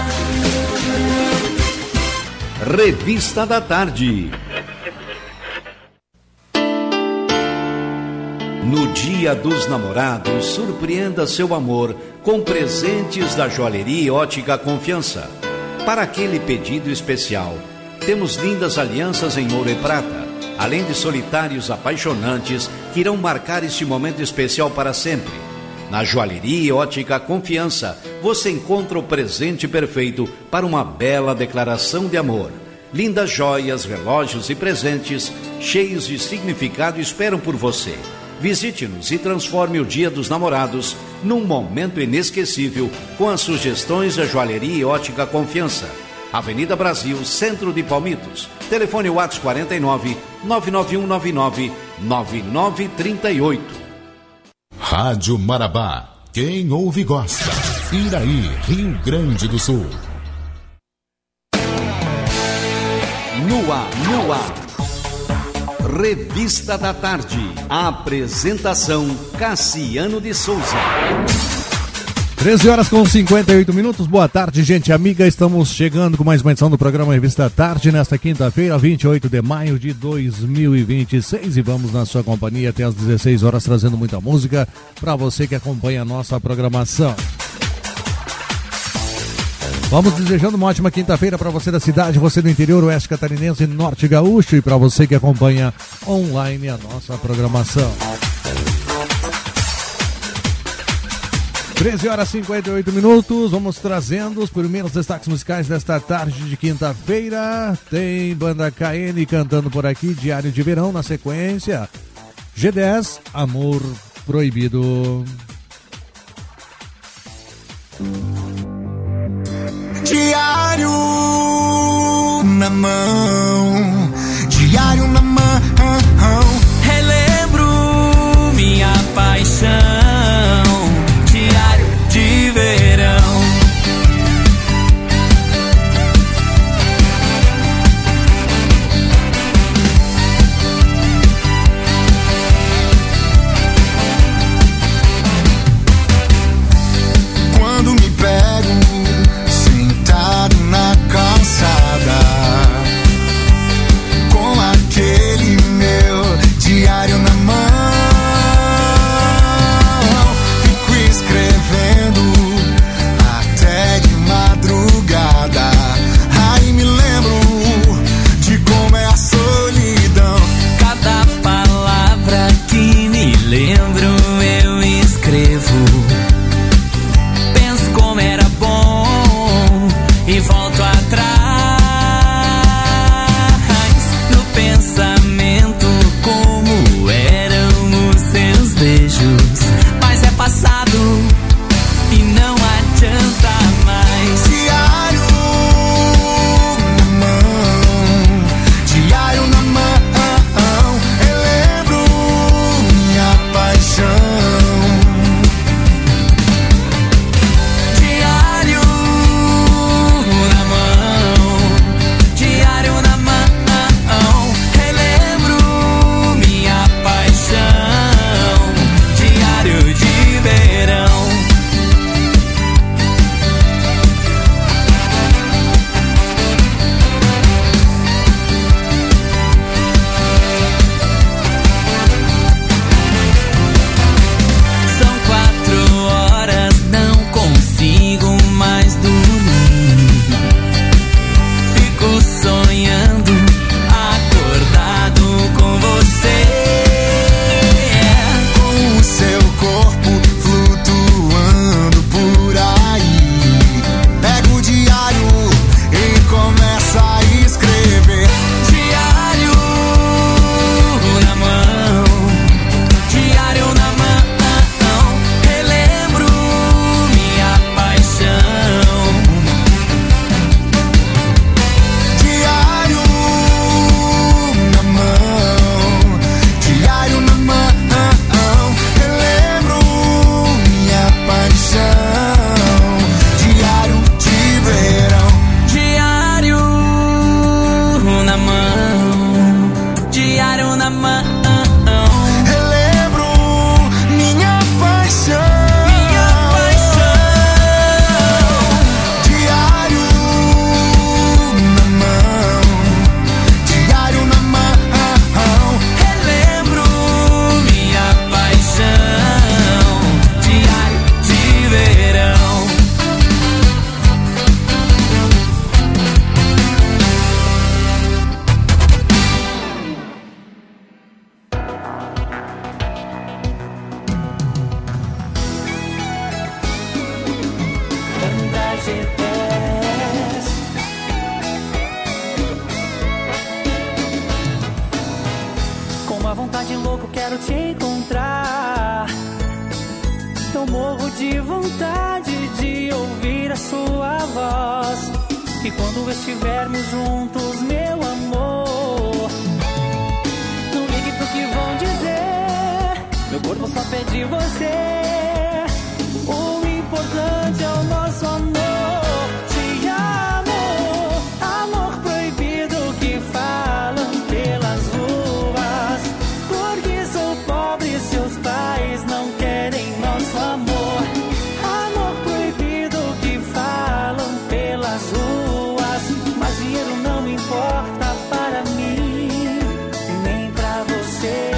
Revista da Tarde. No Dia dos Namorados, surpreenda seu amor com presentes da Joalheria Ótica Confiança. Para aquele pedido especial, temos lindas alianças em ouro e prata, além de solitários apaixonantes que irão marcar este momento especial para sempre. Na Joalheria Ótica Confiança, você encontra o presente perfeito para uma bela declaração de amor. Lindas joias, relógios e presentes cheios de significado esperam por você. Visite-nos e transforme o Dia dos Namorados num momento inesquecível com as sugestões da Joalheria Ótica Confiança. Avenida Brasil, Centro de Palmitos. Telefone WhatsApp quarenta e nove, nove nove um nove nove, nove nove três oito. Rádio Marabá. Quem ouve gosta. Iraí, Rio Grande do Sul. No ar, no ar. Revista da Tarde. Apresentação Cassiano de Souza. treze horas com cinquenta e oito minutos. Boa tarde, gente amiga. Estamos chegando com mais uma edição do programa Revista da Tarde nesta quinta-feira, vinte e oito de maio de dois mil e vinte e seis, e vamos na sua companhia até às dezesseis horas trazendo muita música para você que acompanha a nossa programação. Vamos desejando uma ótima quinta-feira para você da cidade, você do interior, oeste catarinense e norte gaúcho, e para você que acompanha online a nossa programação. treze horas e cinquenta e oito minutos, vamos trazendo os primeiros destaques musicais desta tarde de quinta-feira. Tem banda K N cantando por aqui, Diário de Verão, na sequência G dez, Amor Proibido. Diário diário na mão, diário na mão. Relembro minha paixão, diário de verão. Quando me pego sentado na calçada com aquele meu diário na mão, fico escrevendo até de madrugada. Aí me lembro de como é a solidão. Cada palavra que me lembro eu escrevo. Penso como era bom e volto atrás no pensamento como eram os seus beijos. Mas é passado e não adianta mais. Diário na mão, diário na mão. Relembro minha paixão. Diário na mão, diário na mão. Relembro minha paixão, diário de verão. São quatro horas, não consigo mais dormir. Fico sonhando, acordado com você. Com o seu corpo flutuando por aí, pego o diário e começa a escrever. Diário na mão, diário na mão. Relembro minha paixão. Diário na mão, diário na mão. Relembro minha paixão, diário de verão. Diário na mão, diário na mão. Relembro minha paixão, Minha paixão. diário na mão, diário na mão. Relembro minha paixão, diário de verão. Banda G dez. Com uma vontade louca quero te encontrar. Eu morro de vontade de ouvir a sua voz. E quando estivermos juntos, meu amor, não ligue pro que vão dizer. Meu corpo só pede você. O importante é o nosso amor. Te amo, amor proibido que falam pelas ruas. Porque sou pobre e seus pais não querem nosso amor. Amor proibido que falam pelas ruas. Mas dinheiro não importa para mim, nem pra você.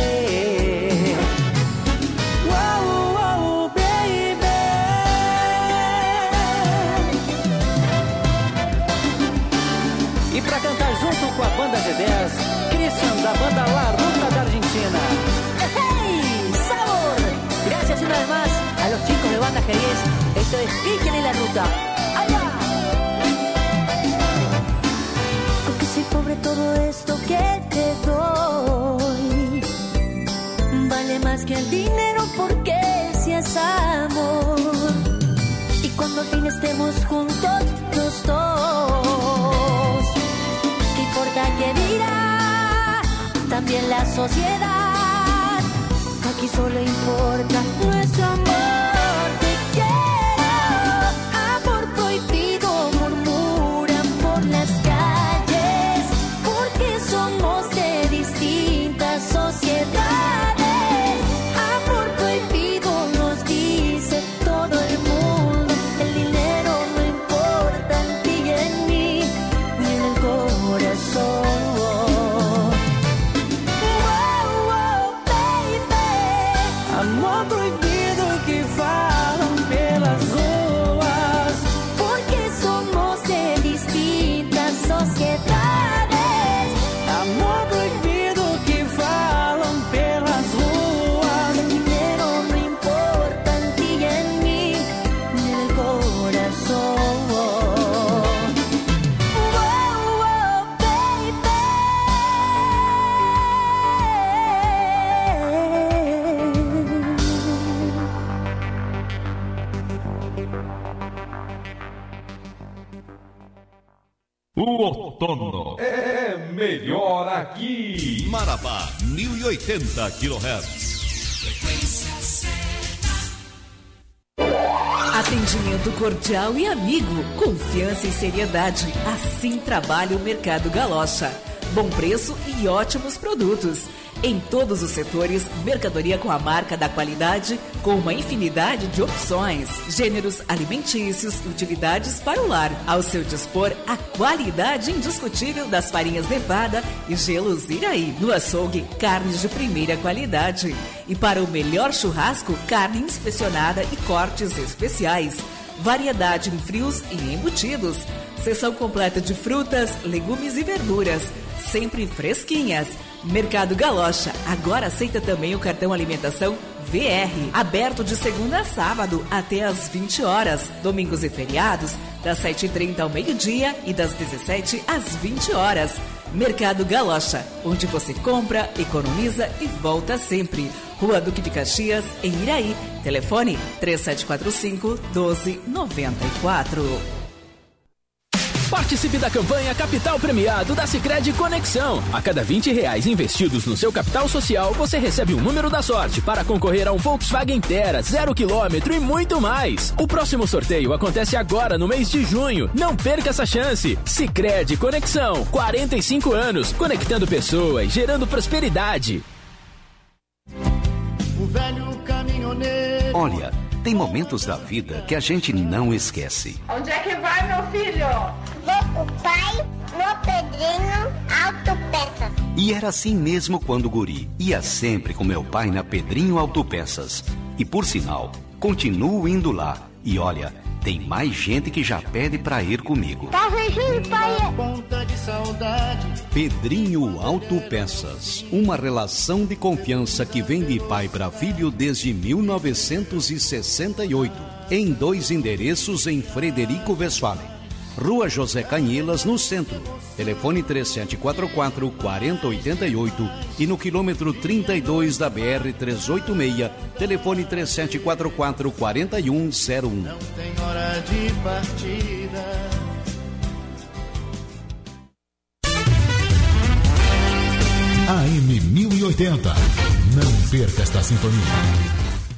Uau, uau, baby. E pra cantar junto com a banda G dez, Christian da banda La Ruta da Argentina. ¡Hey! ¡Sabor! Gracias una vez más a los chicos de Banda G diez. Esto es Christian y La Ruta. ¡Allá! Aunque soy pobre, todo esto que te doy vale más que el dinero, porque si es amor. Y cuando al fin estemos juntos los dos, también la sociedad. Aquí solo importa nuestro amor. Te quiero, amor prohibido, murmuran por las calles, porque somos de distintas sociedades. Amor prohibido nos dice todo el mundo. El dinero no importa en ti y en mí, ni en el corazón. Amor proibido que falam pelas ruas, porque somos de distintas sociedades. Amor proibido que falam pelas ruas. El dinero no importa en ti y en mí, ni en el corazón. Oh, oh, baby. O outono é melhor aqui. Marabá, mil e oitenta quilohertz. Atendimento cordial e amigo, confiança e seriedade. Assim trabalha o Mercado Galocha. Bom preço e ótimos produtos. Em todos os setores, mercadoria com a marca da qualidade, com uma infinidade de opções, gêneros alimentícios e utilidades para o lar. Ao seu dispor, a qualidade indiscutível das farinhas Nevada e gelos Iraí. No açougue, carnes de primeira qualidade. E para o melhor churrasco, carne inspecionada e cortes especiais. Variedade em frios e embutidos. Seção completa de frutas, legumes e verduras, sempre fresquinhas. Mercado Galocha agora aceita também o cartão alimentação V R, aberto de segunda a sábado até às vinte horas, domingos e feriados das sete e trinta ao meio-dia e das dezessete às vinte horas. Mercado Galocha, onde você compra, economiza e volta sempre. Rua Duque de Caxias, em Iraí. Telefone três sete quatro cinco, doze noventa e quatro. Participe da campanha Capital Premiado da Sicredi Conexão. A cada vinte reais investidos no seu capital social, você recebe um número da sorte para concorrer a um Volkswagen Tera, zero quilômetro e muito mais. O próximo sorteio acontece agora no mês de junho. Não perca essa chance. Sicredi Conexão, quarenta e cinco anos, conectando pessoas, gerando prosperidade. O velho caminhoneiro. Olha, tem momentos da vida que a gente não esquece. Onde é que vai, meu filho? Vou o pai no Pedrinho Autopeças. E era assim mesmo quando guri. Ia sempre com meu pai na Pedrinho Autopeças. E por sinal, continuo indo lá. E olha, tem mais gente que já pede pra ir comigo. Tá beijinho, pai. Ponta de saudade. Pedrinho Autopeças, uma relação de confiança que vem de pai para filho desde mil novecentos e sessenta e oito, em dois endereços em Frederico Westphalen. Rua José Canhelas, no centro. Telefone três sete quatro quatro, quatro zero oito oito e no quilômetro trinta e dois da B R trezentos e oitenta e seis, telefone três sete quatro quatro, quatro um zero um. Não tem hora de partida. A M mil e oitenta. Não perca esta sintonia.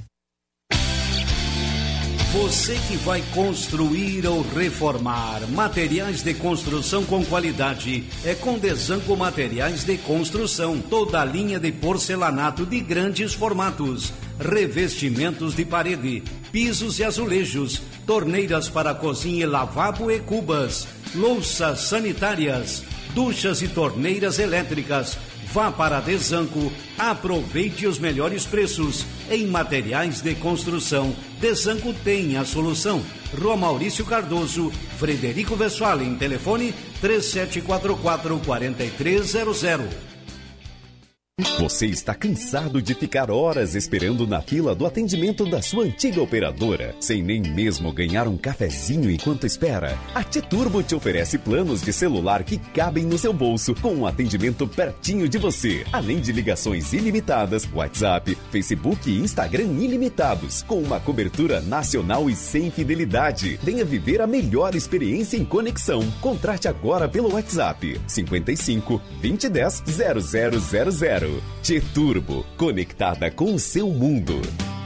Você que vai construir ou reformar, materiais de construção com qualidade, é com Desanco Materiais de Construção. Toda a linha de porcelanato de grandes formatos, revestimentos de parede, pisos e azulejos, torneiras para cozinha, lavabo e cubas, louças sanitárias, duchas e torneiras elétricas. Vá para Desanco, aproveite os melhores preços em materiais de construção. Desanco tem a solução. Rua Maurício Cardoso, Frederico Westphalen, telefone três sete quatro quatro, quatro três zero zero. Você está cansado de ficar horas esperando na fila do atendimento da sua antiga operadora, sem nem mesmo ganhar um cafezinho enquanto espera? A T-Turbo te oferece planos de celular que cabem no seu bolso, com um atendimento pertinho de você, além de ligações ilimitadas, WhatsApp, Facebook e Instagram ilimitados, com uma cobertura nacional e sem fidelidade. Venha viver a melhor experiência em conexão. Contrate agora pelo WhatsApp cinquenta e cinco, vinte e dez, zero zero zero zero. T-Turbo, conectada com o seu mundo.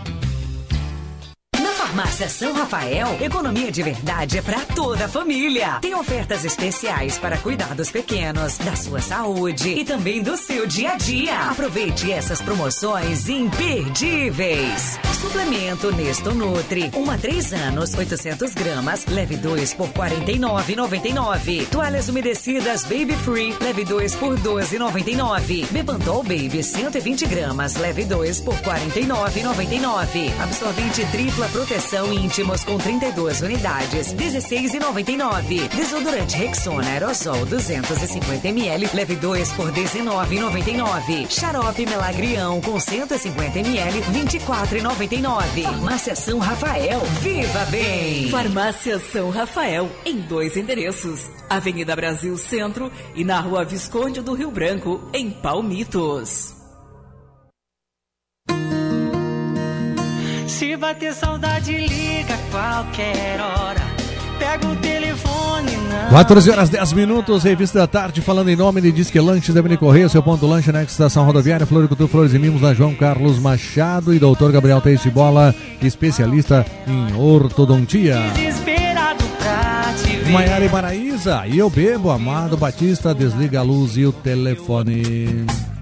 Farmácia São Rafael, economia de verdade é para toda a família. Tem ofertas especiais para cuidar dos pequenos, da sua saúde e também do seu dia a dia. Aproveite essas promoções imperdíveis. Suplemento Nesto Nutri, um a três anos, oitocentos gramas, leve dois por quarenta e nove reais e noventa e nove centavos. Toalhas umedecidas Baby Free, leve dois por doze reais e noventa e nove centavos. Bepantol Baby cento e vinte gramas, leve dois por quarenta e nove reais e noventa e nove centavos. Absorvente tripla proteção íntimos com trinta e duas unidades, dezesseis reais e noventa e nove centavos. Desodorante Rexona Aerosol duzentos e cinquenta mililitros, leve dois por dezenove reais e noventa e nove centavos. Xarope Melagrião com cento e cinquenta mililitros, vinte e quatro reais e noventa e nove centavos. Farmácia São Rafael, viva bem! Farmácia São Rafael, em dois endereços, Avenida Brasil Centro e na Rua Visconde do Rio Branco, em Palmitos. Se bater saudade, liga a qualquer hora. Pega o telefone, não. quatorze horas, dez minutos, Revista da Tarde, falando em nome de Disque Lanches da Avenida Correia, seu ponto lanche na estação rodoviária, Floricultura, Flores e Mimos, na João Carlos Machado, e doutor Gabriel Teixe Bola, especialista em ortodontia. Desesperado pra te ver. Maiara e Maraísa, e eu bebo, Amado Batista, desliga a luz e o telefone.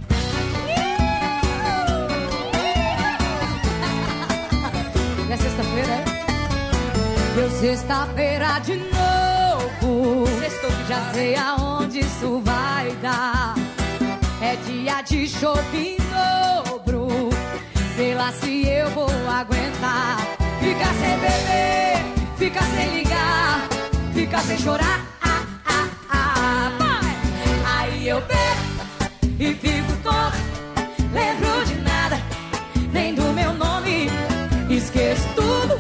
Sexta-feira de novo, já sei aonde isso vai dar. É dia de shopping dobro, sei lá se eu vou aguentar. Fica sem beber, fica sem ligar, fica sem chorar. Ah, ah, ah, vai. Aí eu bebo e fico tonto, lembro de nada, nem do meu nome, esqueço tudo.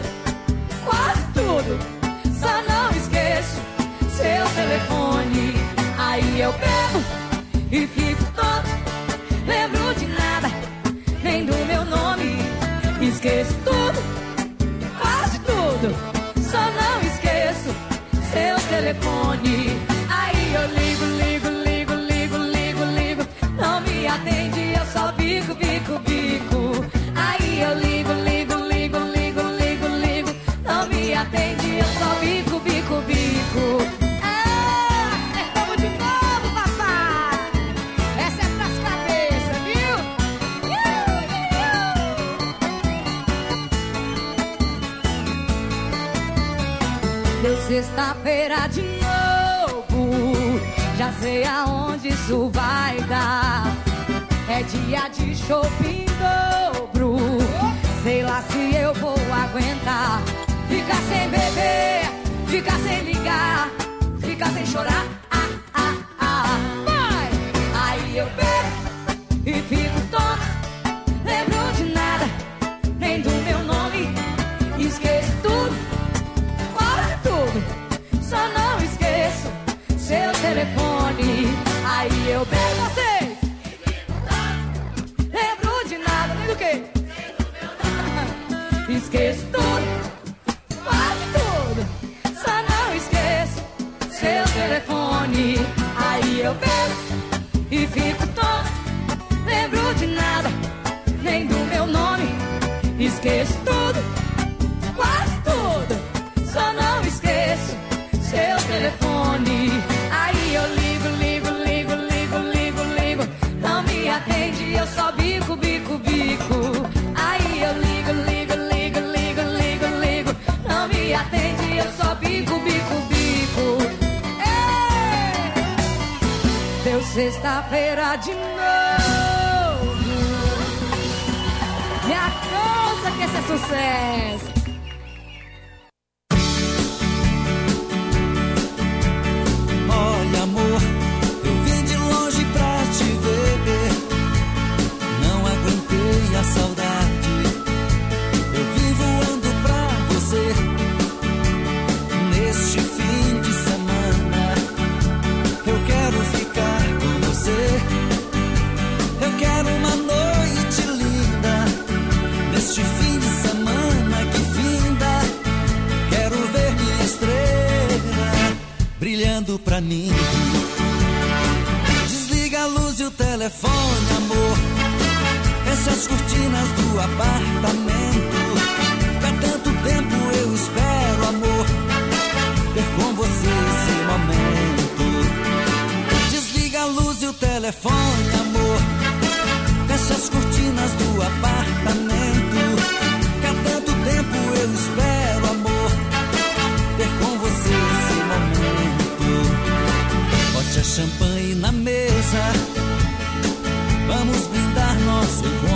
Só não esqueço seu telefone. Aí eu bebo e fico tonto, lembro de nada, nem do meu nome, esqueço tudo, quase tudo. Só não esqueço seu telefone. Aí eu ligo, ligo, ligo, ligo, ligo, ligo, não me atende, eu só bico, bico, bico. Aí eu ligo, ligo, ligo, ligo, ligo, ligo, não me atende, eu só bico, bico, bico. Ah, acertamos de novo, papai. Essa é pras cabeças, viu? Deu sexta-feira de novo, já sei aonde isso vai dar. É dia de shopping dobro, sei lá se eu vou aguentar. Fica sem beber, fica sem ligar, fica sem chorar. Ah, ah, ah, vai! Aí eu bebo e fico tonto, lembro de nada, nem do meu nome, esqueço tudo, quase tudo, só não esqueço seu telefone. Aí eu bebo vocês, lembro de nada, nem do que? Esqueço tudo, quase tudo, só não esqueço seu telefone. Aí eu bebo e fico tonto, lembro de nada, nem do meu nome, esqueço tudo, quase tudo, só não esqueço seu telefone. Aí eu ligo, ligo, ligo, ligo, ligo, ligo, não me atende, eu só bico, bico, bico. Aí eu ligo, ligo, ligo, ligo, ligo, ligo, não me atende, eu só bico, bico, bico. Ei! Deu sexta-feira de novo, me acusa que esse é sucesso. Olha, amor, eu vim de longe pra te ver. do apartamento.